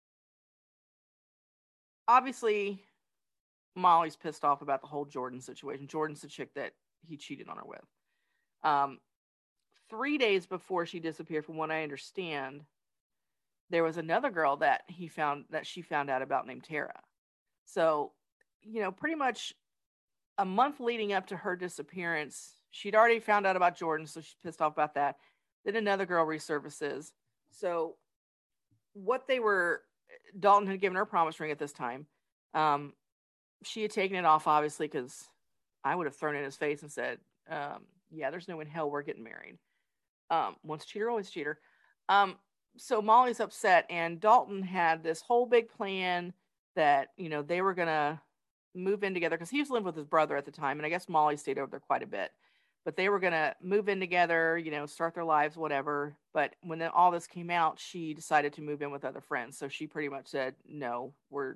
obviously Molly's pissed off about the whole Jordan situation. Jordan's the chick that he cheated on her with. 3 days before she disappeared, from what I understand, there was another girl that she found out about named Tara. So, pretty much a month leading up to her disappearance, she'd already found out about Jordan, so she's pissed off about that. Then another girl resurfaces. So Dalton had given her a promise ring at this time. She had taken it off, obviously, because I would have thrown it in his face and said, yeah, there's no way in hell we're getting married. Once cheater, always cheater. So Molly's upset, and Dalton had this whole big plan that, they were going to move in together, because he was living with his brother at the time, and I guess Molly stayed over there quite a bit. But they were going to move in together, start their lives, whatever. But when all this came out, she decided to move in with other friends. So she pretty much said, no,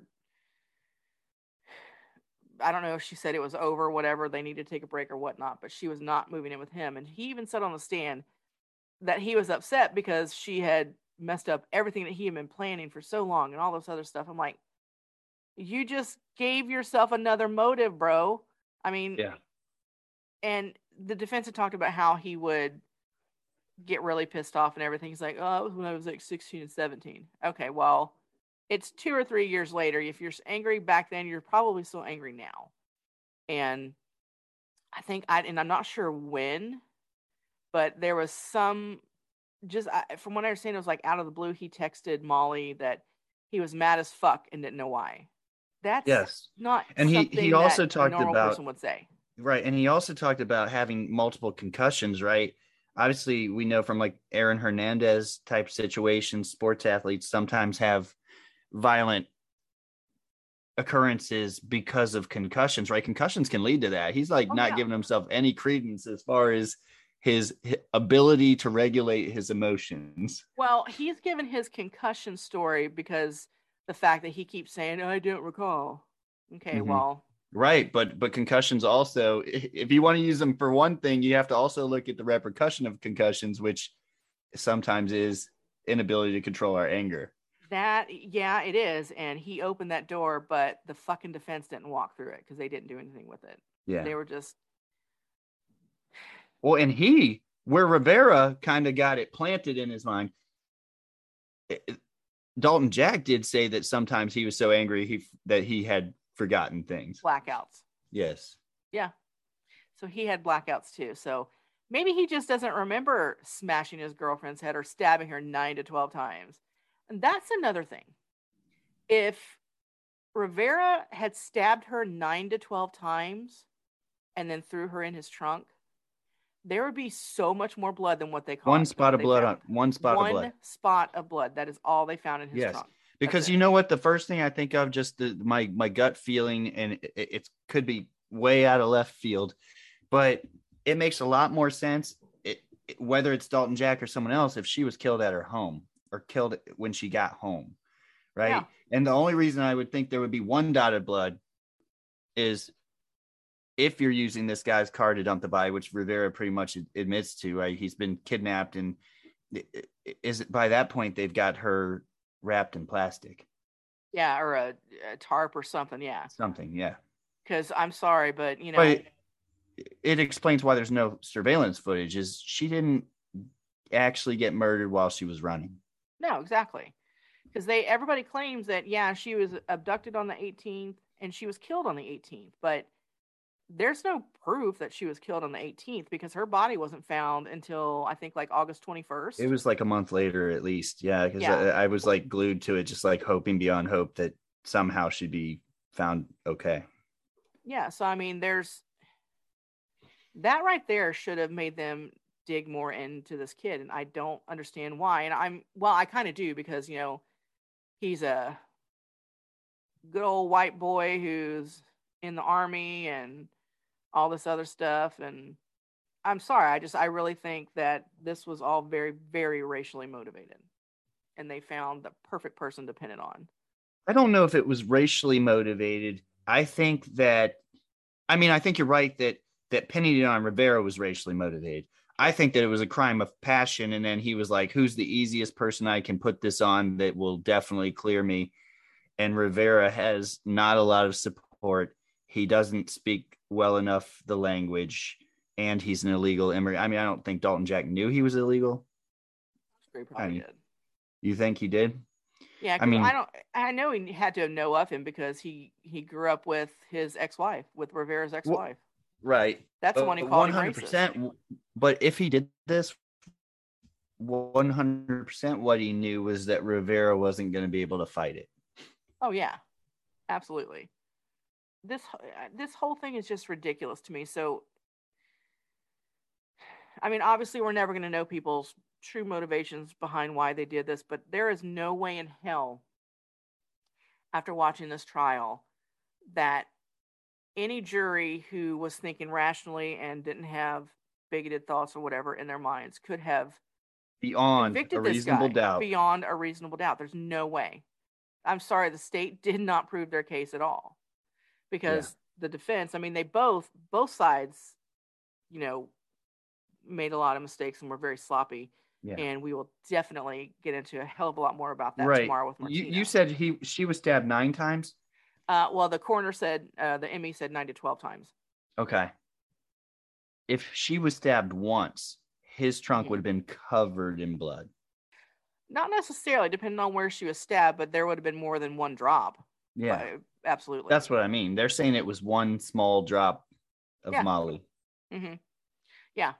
I don't know if she said it was over, whatever, they need to take a break or whatnot, but she was not moving in with him. And he even said on the stand that he was upset because she had messed up everything that he had been planning for so long and all this other stuff. I'm like, you just gave yourself another motive, bro. I mean, yeah. And the defense had talked about how he would get really pissed off and everything. He's like, oh, it was when I was like 16 and 17. Okay, well, it's 2 or 3 years later. If you're angry back then, you're probably still angry now. And I think and I'm not sure when, but there was some, from what I understand, it was like out of the blue, he texted Molly that he was mad as fuck and didn't know why. That's not and something he also that talked a normal about, person would say. Right. And he also talked about having multiple concussions, right? Obviously, we know from like Aaron Hernandez type situations, sports athletes sometimes have violent occurrences because of concussions, right? Concussions can lead to that. He's like not giving himself any credence as far as his ability to regulate his emotions. Well, he's given his concussion story because the fact that he keeps saying, I don't recall. Okay, well. Right, but concussions also, if you want to use them for one thing, you have to also look at the repercussion of concussions, which sometimes is inability to control our anger. Yeah, it is. And he opened that door, but the fucking defense didn't walk through it because they didn't do anything with it. Yeah. They were just. Well, and where Rivera kind of got it planted in his mind, Dalton Jack did say that sometimes he was so angry that he had forgotten things. Blackouts. Yes. Yeah. So he had blackouts too. So maybe he just doesn't remember smashing his girlfriend's head or stabbing her 9 to 12 times. And that's another thing. If Rivera had stabbed her 9 to 12 times and then threw her in his trunk, there would be so much more blood than what they caught. One spot of blood found. on one spot of blood. One spot of blood. That is all they found in his trunk. Because you know what? The first thing I think of, just my gut feeling, and it could be way out of left field, but it makes a lot more sense, whether it's Dalton Jack or someone else, if she was killed at her home or killed when she got home, right? Yeah. And the only reason I would think there would be one dot of blood is if you're using this guy's car to dump the body, which Rivera pretty much admits to, right? He's been kidnapped, and by that point they've got her wrapped in plastic. Yeah, or a tarp or something. Yeah. Something, yeah. Because I'm sorry, but But it explains why there's no surveillance footage. Is she didn't actually get murdered while she was running? No, exactly. Because everybody claims that she was abducted on the 18th and she was killed on the 18th, but there's no proof that she was killed on the 18th because her body wasn't found until I think like August 21st. It was like a month later at least. Yeah. Because I was like glued to it, just like hoping beyond hope that somehow she'd be found okay. Yeah. So, I mean, there's that right there should have made them dig more into this kid. And I don't understand why. And I kind of do because, he's a good old white boy who's in the army and all this other stuff. And I'm sorry. I really think that this was all very, very racially motivated. And they found the perfect person to pin it on. I don't know if it was racially motivated. I think you're right that pinning it on Rivera was racially motivated. I think that it was a crime of passion. And then he was like, who's the easiest person I can put this on that will definitely clear me? And Rivera has not a lot of support. He doesn't speak well enough the language, and he's an illegal immigrant. I mean, I don't think Dalton Jack knew he was illegal. He probably did. You think he did? Yeah, I know he had to know of him because he grew up with his ex-wife, with Rivera's ex-wife. Right. That's the one he called 100%. Him racist. But if he did this, 100% what he knew was that Rivera wasn't going to be able to fight it. Oh, yeah. Absolutely. This whole thing is just ridiculous to me. So, I mean, obviously we're never going to know people's true motivations behind why they did this, but there is no way in hell after watching this trial that any jury who was thinking rationally and didn't have bigoted thoughts or whatever in their minds could have beyond a reasonable doubt. Beyond a reasonable doubt. There's no way. I'm sorry, the state did not prove their case at all. Because the defense, I mean, they both sides, made a lot of mistakes and were very sloppy. Yeah. And we will definitely get into a hell of a lot more about that tomorrow with Martina. You said she was stabbed 9 times? Well, the coroner said, the ME said 9 to 12 times. Okay. If she was stabbed once, his trunk would have been covered in blood. Not necessarily, depending on where she was stabbed, but there would have been more than one drop. Yeah. Absolutely. That's what I mean. They're saying it was one small drop of Molly. Mm-hmm. Yeah.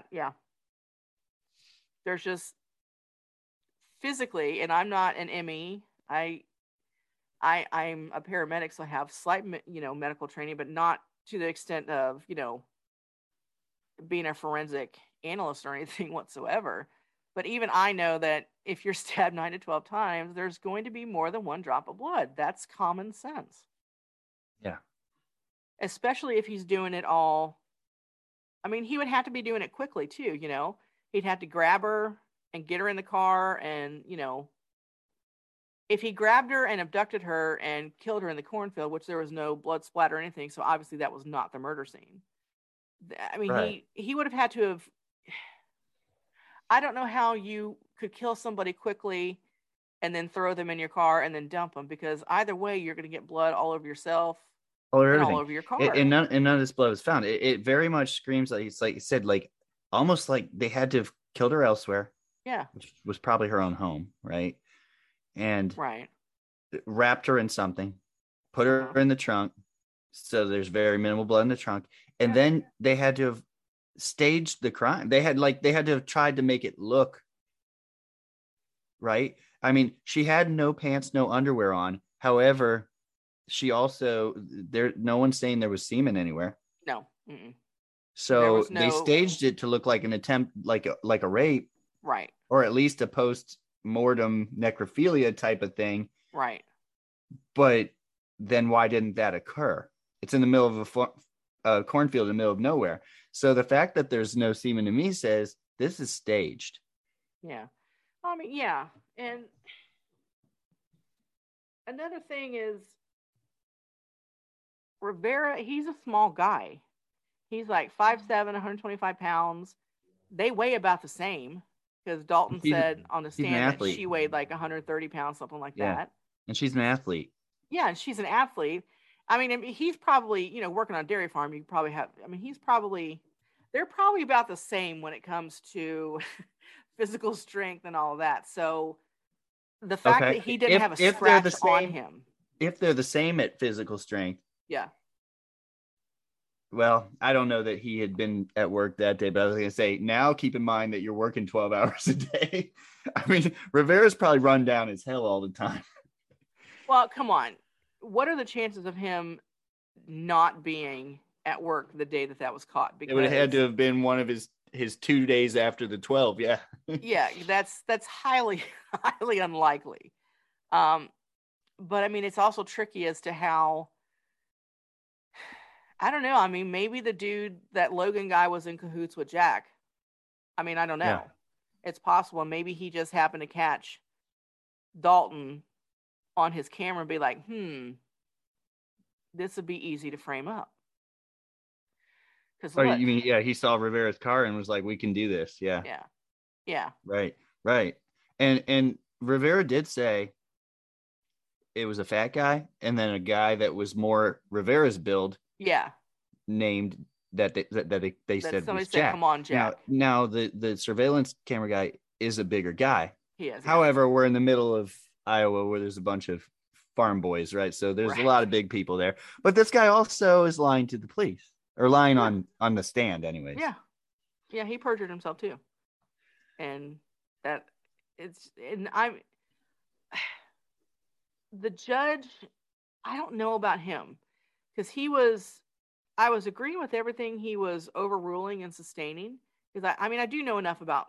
There's just physically, and I'm not an ME. I'm a paramedic, so I have slight, medical training, but not to the extent of, being a forensic analyst or anything whatsoever. But even I know that if you're stabbed 9 to 12 times, there's going to be more than one drop of blood. That's common sense. Yeah. Especially if he's doing it all. I mean, he would have to be doing it quickly too, He'd have to grab her and get her in the car and, if he grabbed her and abducted her and killed her in the cornfield, which there was no blood splatter or anything, so obviously that was not the murder scene. I mean, right. he would have had to have. I don't know how you could kill somebody quickly and then throw them in your car and then dump them, because either way you're going to get blood all over yourself all over and everything. all over your car. And none of this blood was found. It very much screams like, it's like you said, like almost like they had to have killed her elsewhere. Yeah. Which was probably her own home, right? And right. Wrapped her in something, put her in the trunk, so there's very minimal blood in the trunk, and then they had to have staged the crime. They had to have tried to make it look right. I mean, she had no pants, no underwear on. However, she also no one's saying there was semen anywhere. No. Mm-mm. So they staged it to look like an attempt, like a rape, right? Or at least a post-mortem necrophilia type of thing, right? But then why didn't that occur? It's in the middle of a cornfield in the middle of nowhere. So the fact that there's no semen to me says this is staged. Yeah. I mean, yeah. And another thing is Rivera, he's a small guy. He's like 5'7", 125 pounds. They weigh about the same, because Dalton said on the stand that she weighed like 130 pounds, something like that. And she's an athlete. Yeah, and she's an athlete. I mean, he's probably, working on a dairy farm. You probably have, they're probably about the same when it comes to physical strength and all of that. So the fact that he didn't have a scratch on him. If they're the same at physical strength. Yeah. Well, I don't know that he had been at work that day, but I was going to say, now keep in mind that you're working 12 hours a day. I mean, Rivera's probably run down as hell all the time. Well, come on. What are the chances of him not being at work the day that was caught? Because it would have had to have been one of his 2 days after the 12. Yeah. Yeah, that's highly, highly unlikely. But I mean, it's also tricky as to how, I don't know. I mean, maybe the dude, that Logan guy, was in cahoots with Jack. I mean, I don't know. Yeah. It's possible. Maybe he just happened to catch Dalton on his camera and be like, this would be easy to frame up. Oh, you mean, he saw Rivera's car and was like, we can do this. Yeah. Yeah. Yeah. Right. And Rivera did say it was a fat guy, and then a guy that was more Rivera's build. Yeah. Named that they said was Jack. Come on, Jack. Now the surveillance camera guy is a bigger guy. He is. However, we're in the middle of Iowa where there's a bunch of farm boys, right? So there's a lot of big people there. But this guy also is lying to the police, or lying on the stand anyways. Yeah. Yeah, he perjured himself too. And the judge, I don't know about him, because I was agreeing with everything he was overruling and sustaining, because I do know enough about,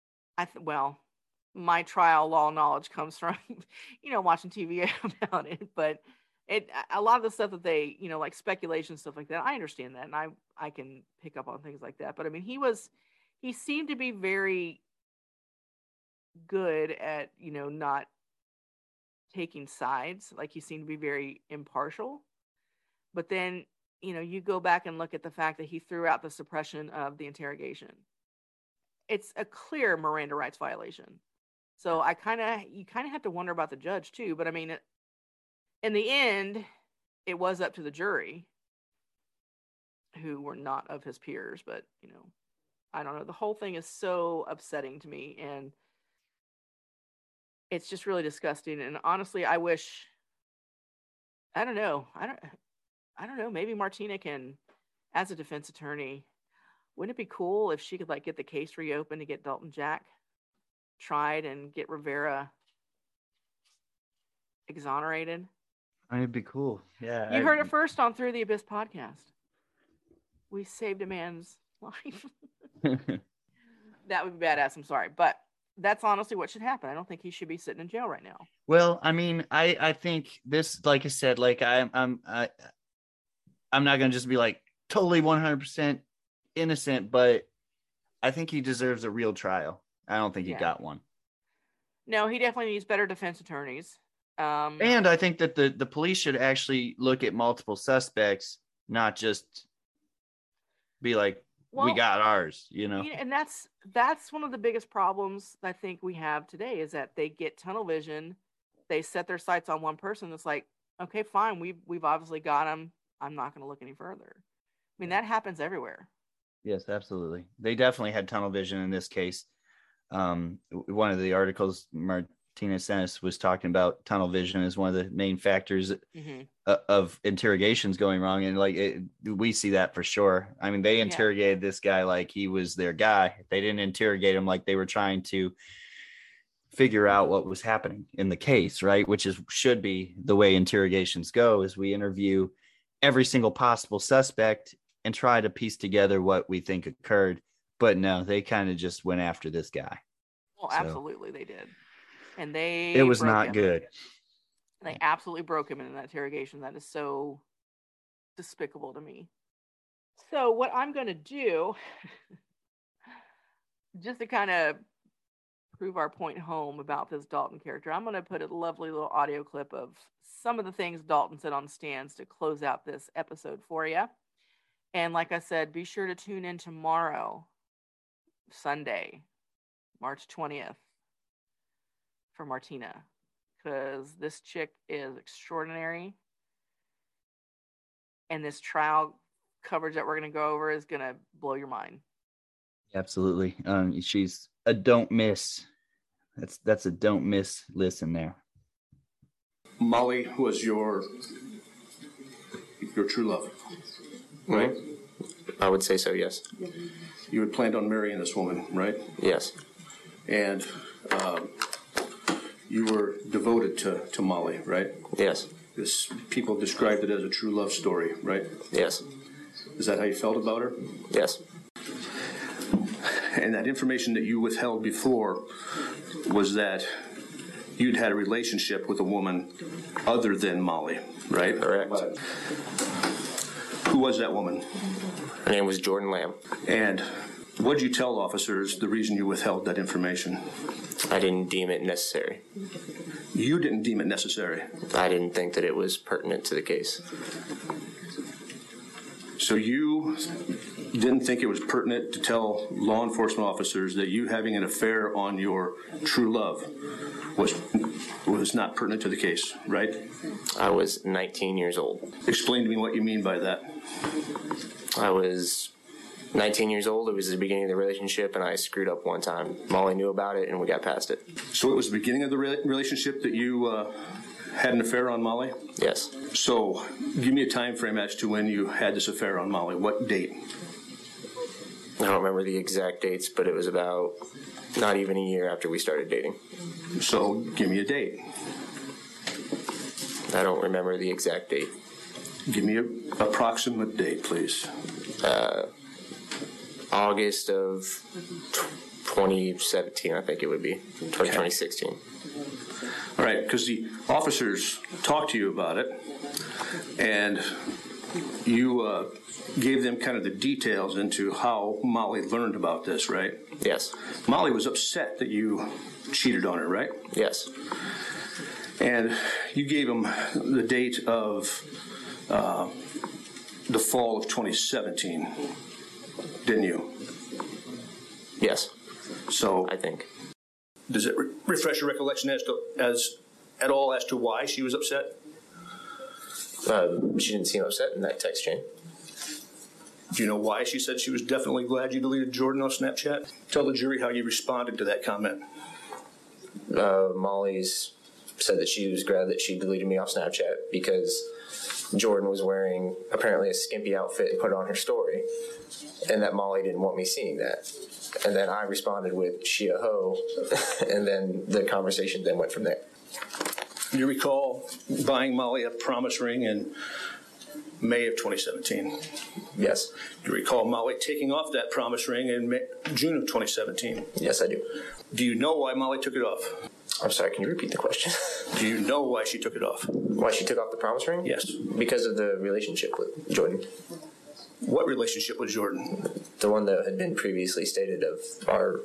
my trial law knowledge comes from, watching TV about it, but a lot of the stuff that they, like speculation, stuff like that, I understand that, and I can pick up on things like that. But I mean, he seemed to be very good at, not taking sides. Like, he seemed to be very impartial. But then, you go back and look at the fact that he threw out the suppression of the interrogation. It's a clear Miranda rights violation. So you kind of have to wonder about the judge too. But I mean, in the end, it was up to the jury, who were not of his peers. But, I don't know. The whole thing is so upsetting to me, and it's just really disgusting. And honestly, I wish, I don't know. Maybe Martina can, as a defense attorney, wouldn't it be cool if she could get the case reopened to get Dalton Jack tried and get Rivera exonerated? It'd be cool. Yeah. You heard it first on Through the Abyss podcast. We saved a man's life. That would be badass. I'm sorry, but that's honestly what should happen. I don't think he should be sitting in jail right now. Well, I mean, I think this, like I said, I'm not going to just be totally 100% innocent, but I think he deserves a real trial. I don't think he got one. No, he definitely needs better defense attorneys. And I think that the police should actually look at multiple suspects, not just be like, we got ours, And that's one of the biggest problems I think we have today is that they get tunnel vision. They set their sights on one person. It's like, okay, fine. We've obviously got him. I'm not going to look any further. I mean, that happens everywhere. Yes, absolutely. They definitely had tunnel vision in this case. One of the articles Martinez sent us was talking about tunnel vision as one of the main factors of interrogations going wrong. And we see that for sure. I mean, they interrogated this guy like he was their guy. They didn't interrogate him like they were trying to figure out what was happening in the case, right? Which should be the way interrogations go, is we interview every single possible suspect and try to piece together what we think occurred. But no, they kind of just went after this guy. Well, absolutely, they did. And it was not good. They absolutely broke him in that interrogation. That is so despicable to me. So what I'm going to do, just to kind of prove our point home about this Dalton character, I'm going to put a lovely little audio clip of some of the things Dalton said on stands to close out this episode for you. And like I said, be sure to tune in tomorrow, Sunday, March 20th, for Martina, because this chick is extraordinary. And this trial coverage that we're going to go over is going to blow your mind. Absolutely. She's a don't miss. That's a don't miss listen there. Molly was your true love, right? I would say so, yes. You had planned on marrying this woman, right? Yes. And you were devoted to Molly, right? Yes. People described it as a true love story, right? Yes. Is that how you felt about her? Yes. And that information that you withheld before was that you'd had a relationship with a woman other than Molly, right? Correct. Who was that woman? Her name was Jordan Lamb. And what did you tell officers the reason you withheld that information? I didn't deem it necessary. You didn't deem it necessary? I didn't think that it was pertinent to the case. So you didn't think it was pertinent to tell law enforcement officers that you having an affair on your true love was not pertinent to the case, right? I was 19 years old. Explain to me what you mean by that. I was 19 years old. It was the beginning of the relationship, and I screwed up one time. Molly knew about it, and we got past it. So it was the beginning of the relationship that you had an affair on Molly? Yes. So give me a time frame as to when you had this affair on Molly. What date? I don't remember the exact dates, but it was about not even a year after we started dating. So give me a date. I don't remember the exact date. Give me an approximate date, please. August of 2017, I think it would be. 2016. All right, because the officers talked to you about it, and you gave them kind of the details into how Molly learned about this, right? Yes. Molly was upset that you cheated on her, right? Yes. And you gave them the date of the fall of 2017, didn't you? Yes. So I think. Does it refresh your recollection as to why she was upset? She didn't seem upset in that text chain. Do you know why she said she was definitely glad you deleted Jordan on Snapchat? Tell the jury how you responded to that comment. Molly's said that she was glad that she deleted me off Snapchat because Jordan was wearing apparently a skimpy outfit and put it on her story, and that Molly didn't want me seeing that. And then I responded with, she a hoe, and then the conversation then went from there. Do you recall buying Molly a promise ring in May of 2017? Yes. Do you recall Molly taking off that promise ring in June of 2017? Yes, I do. Do you know why Molly took it off? I'm sorry, can you repeat the question? Do you know why she took it off? Why she took off the promise ring? Yes. Because of the relationship with Jordan. What relationship with Jordan? The one that had been previously stated of our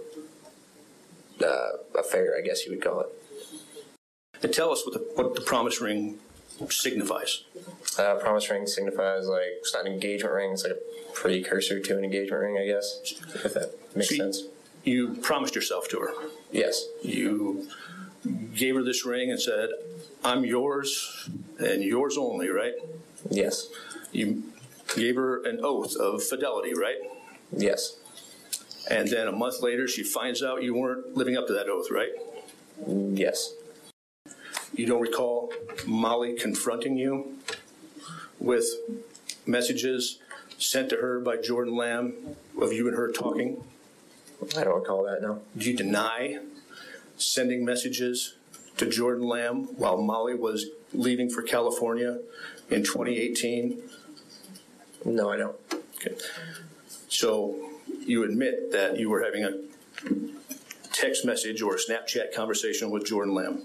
affair, I guess you would call it. And tell us what the promise ring signifies? Promise ring signifies like it's not an engagement ring. It's like a precursor to an engagement ring, I guess, if that makes sense. You promised yourself to her. Yes. You gave her this ring and said, I'm yours and yours only, right? Yes. You gave her an oath of fidelity, right? Yes. And then a month later, she finds out you weren't living up to that oath, right? Yes. You don't recall Molly confronting you with messages sent to her by Jordan Lamb of you and her talking? I don't recall that, no. Do you deny sending messages to Jordan Lamb while Molly was leaving for California in 2018? No, I don't. Okay. So you admit that you were having a text message or a Snapchat conversation with Jordan Lamb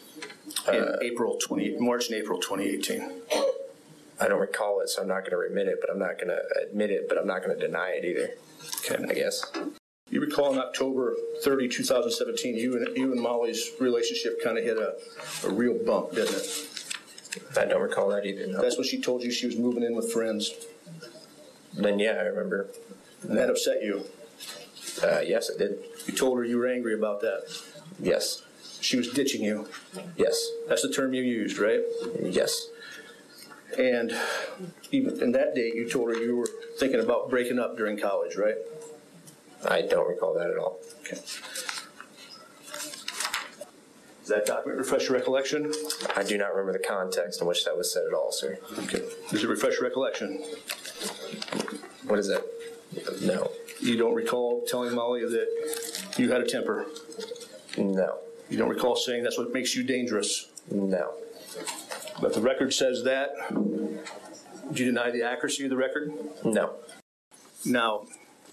in March and April 2018. I don't recall it, so I'm not going to admit it, but I'm not going to admit it, but I'm not going to deny it either. Okay. I guess. You recall on October 30, 2017, you and Molly's relationship kind of hit a real bump, didn't it? I don't recall that either. No. That's when she told you she was moving in with friends. Then, yeah, I remember. And that upset you. Yes, it did. You told her you were angry about that. Yes. She was ditching you. Yes. That's the term you used, right? Yes. And even in that date, you told her you were thinking about breaking up during college, right? I don't recall that at all. Okay. Does that document refresh your recollection? I do not remember the context in which that was said at all, sir. Okay. Does it refresh your recollection? What is that? No. You don't recall telling Molly that you had a temper? No. You don't recall saying that's what makes you dangerous? No. But the record says that. Do you deny the accuracy of the record? No. Now,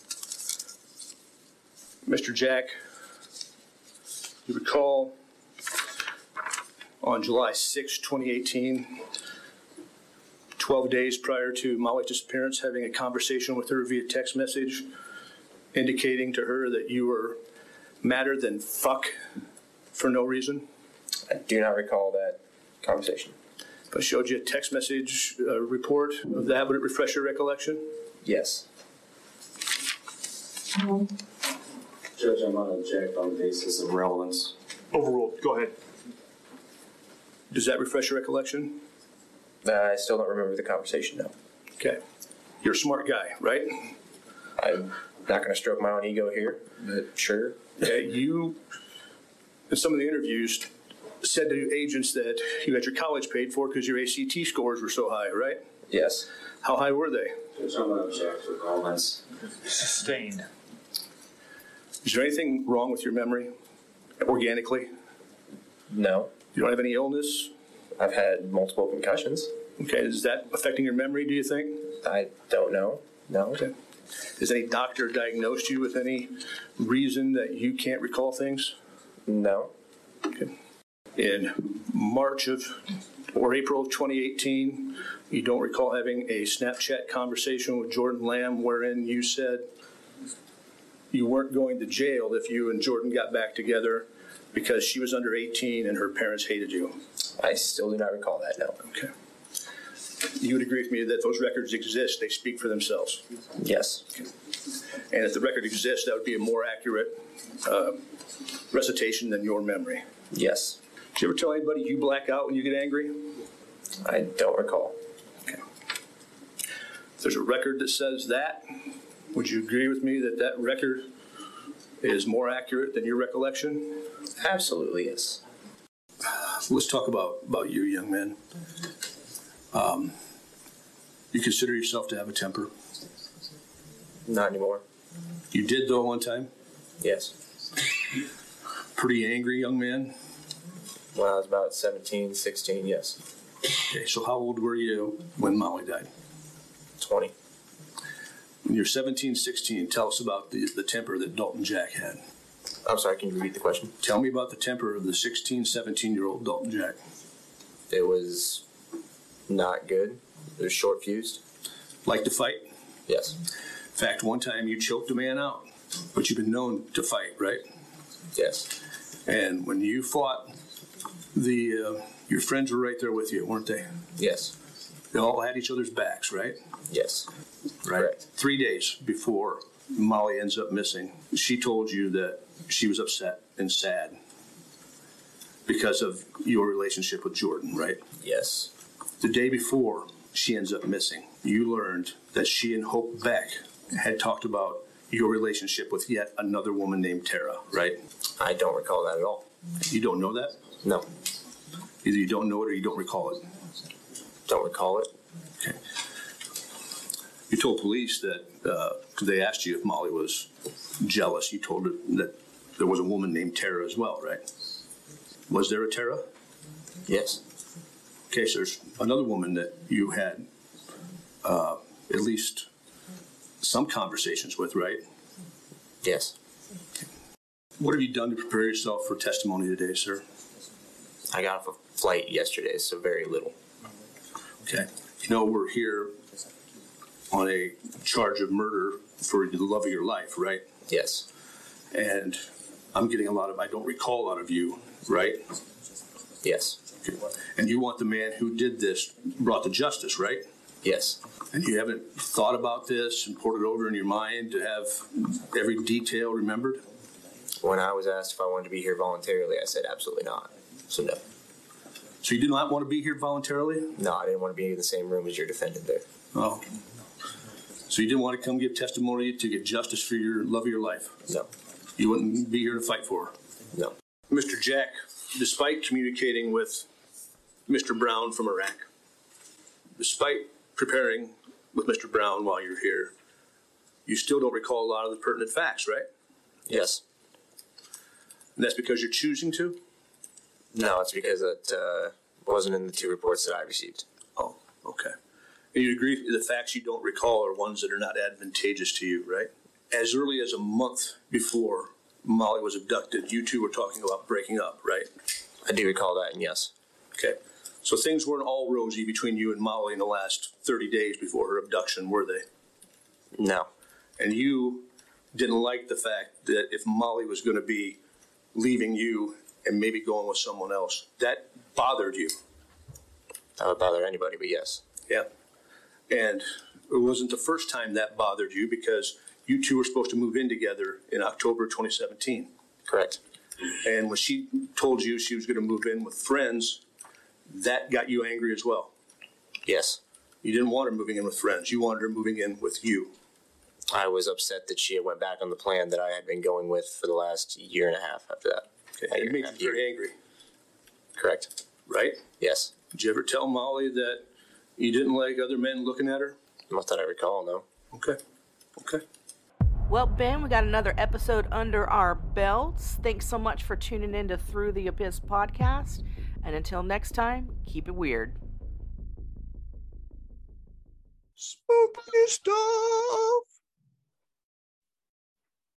Mr. Jack, you recall on July 6, 2018, 12 days prior to Molly's disappearance, having a conversation with her via text message indicating to her that you were madder than fuck for no reason? I do not recall that conversation. If I showed you a text message report of that, would it refresh your recollection? Yes. Judge, I'm going to object on the basis of relevance. Overruled. Go ahead. Does that refresh your recollection? I still don't remember the conversation, no. Okay. You're a smart guy, right? I'm not going to stroke my own ego here, but sure. Okay. You, in some of the interviews, said to agents that you had your college paid for because your ACT scores were so high, right? Yes. How high were they? Judge, I'm going to object with relevance. Sustained. Is there anything wrong with your memory organically? No. You don't have any illness? I've had multiple concussions. Okay. Is that affecting your memory, do you think? I don't know. No. Okay. Has any doctor diagnosed you with any reason that you can't recall things? No. Okay. In March of or April of 2018, you don't recall having a Snapchat conversation with Jordan Lamb wherein you said you weren't going to jail if you and Jordan got back together because she was under 18 and her parents hated you? I still do not recall that, no. Okay. You would agree with me that those records exist, they speak for themselves? Yes. Okay. And if the record exists, that would be a more accurate recitation than your memory? Yes. Do you ever tell anybody you black out when you get angry? I don't recall. Okay. If there's a record that says that, would you agree with me that that record is more accurate than your recollection? Absolutely, yes. Let's talk about you, young man. You consider yourself to have a temper? Not anymore. You did, though, one time? Yes. Pretty angry young man? When I was about 17, 16, yes. Okay, so how old were you when Molly died? 20. When you're 17, 16, tell us about the temper that Dalton Jack had. I'm sorry, can you repeat the question? Tell me about the temper of the 16, 17-year-old Dalton Jack. It was not good. It was short-fused. Like to fight? Yes. In fact, one time you choked a man out, but you've been known to fight, right? Yes. And when you fought the Your friends were right there with you, weren't they? Yes. They all had each other's backs, right? Yes. Right. Correct. 3 days before Molly ends up missing, she told you that she was upset and sad because of your relationship with Jordan, right? Yes. The day before she ends up missing, you learned that she and Hope Beck had talked about your relationship with yet another woman named Tara, right? I don't recall that at all. You don't know that? No. Either you don't know it or you don't recall it. Don't recall it. Okay. You told police that they asked you if Molly was jealous. You told her that there was a woman named Tara as well, right? Was there a Tara? Yes. Okay, so there's another woman that you had at least some conversations with, right? Yes. What have you done to prepare yourself for testimony today, sir? I got off a flight yesterday, so very little. Okay. You know, we're here on a charge of murder for the love of your life, right? Yes. And I'm getting I don't recall a lot of you, right? Yes. Okay. And you want the man who did this brought to justice, right? Yes. And you haven't thought about this and poured it over in your mind to have every detail remembered? When I was asked if I wanted to be here voluntarily, I said absolutely not. So no. So you did not want to be here voluntarily? No, I didn't want to be in the same room as your defendant there. Oh. So you didn't want to come give testimony to get justice for your love of your life? No. You wouldn't be here to fight for her? No. Mr. Jack, despite communicating with Mr. Brown from Iraq, despite preparing with Mr. Brown while you're here, you still don't recall a lot of the pertinent facts, right? Yes. And that's because you're choosing to? No, it's because it wasn't in the 2 reports that I received. Oh, okay. And you agree the facts you don't recall are ones that are not advantageous to you, right? As early as a month before Molly was abducted, you two were talking about breaking up, right? I do recall that, and yes. Okay. So things weren't all rosy between you and Molly in the last 30 days before her abduction, were they? No. And you didn't like the fact that if Molly was going to be leaving you and maybe going with someone else, that bothered you. That would bother anybody, but yes. Yeah. And it wasn't the first time that bothered you because you two were supposed to move in together in October 2017. Correct. And when she told you she was going to move in with friends, that got you angry as well. Yes. You didn't want her moving in with friends. You wanted her moving in with you. I was upset that she had went back on the plan that I had been going with for the last year and a half after that. Okay. It made you very angry. Correct. Right? Yes. Did you ever tell Molly that you didn't like other men looking at her? Not that I recall, no. Okay. Okay. Well, Ben, we got another episode under our belts. Thanks so much for tuning in to Through the Abyss podcast. And until next time, keep it weird. Spooky stuff.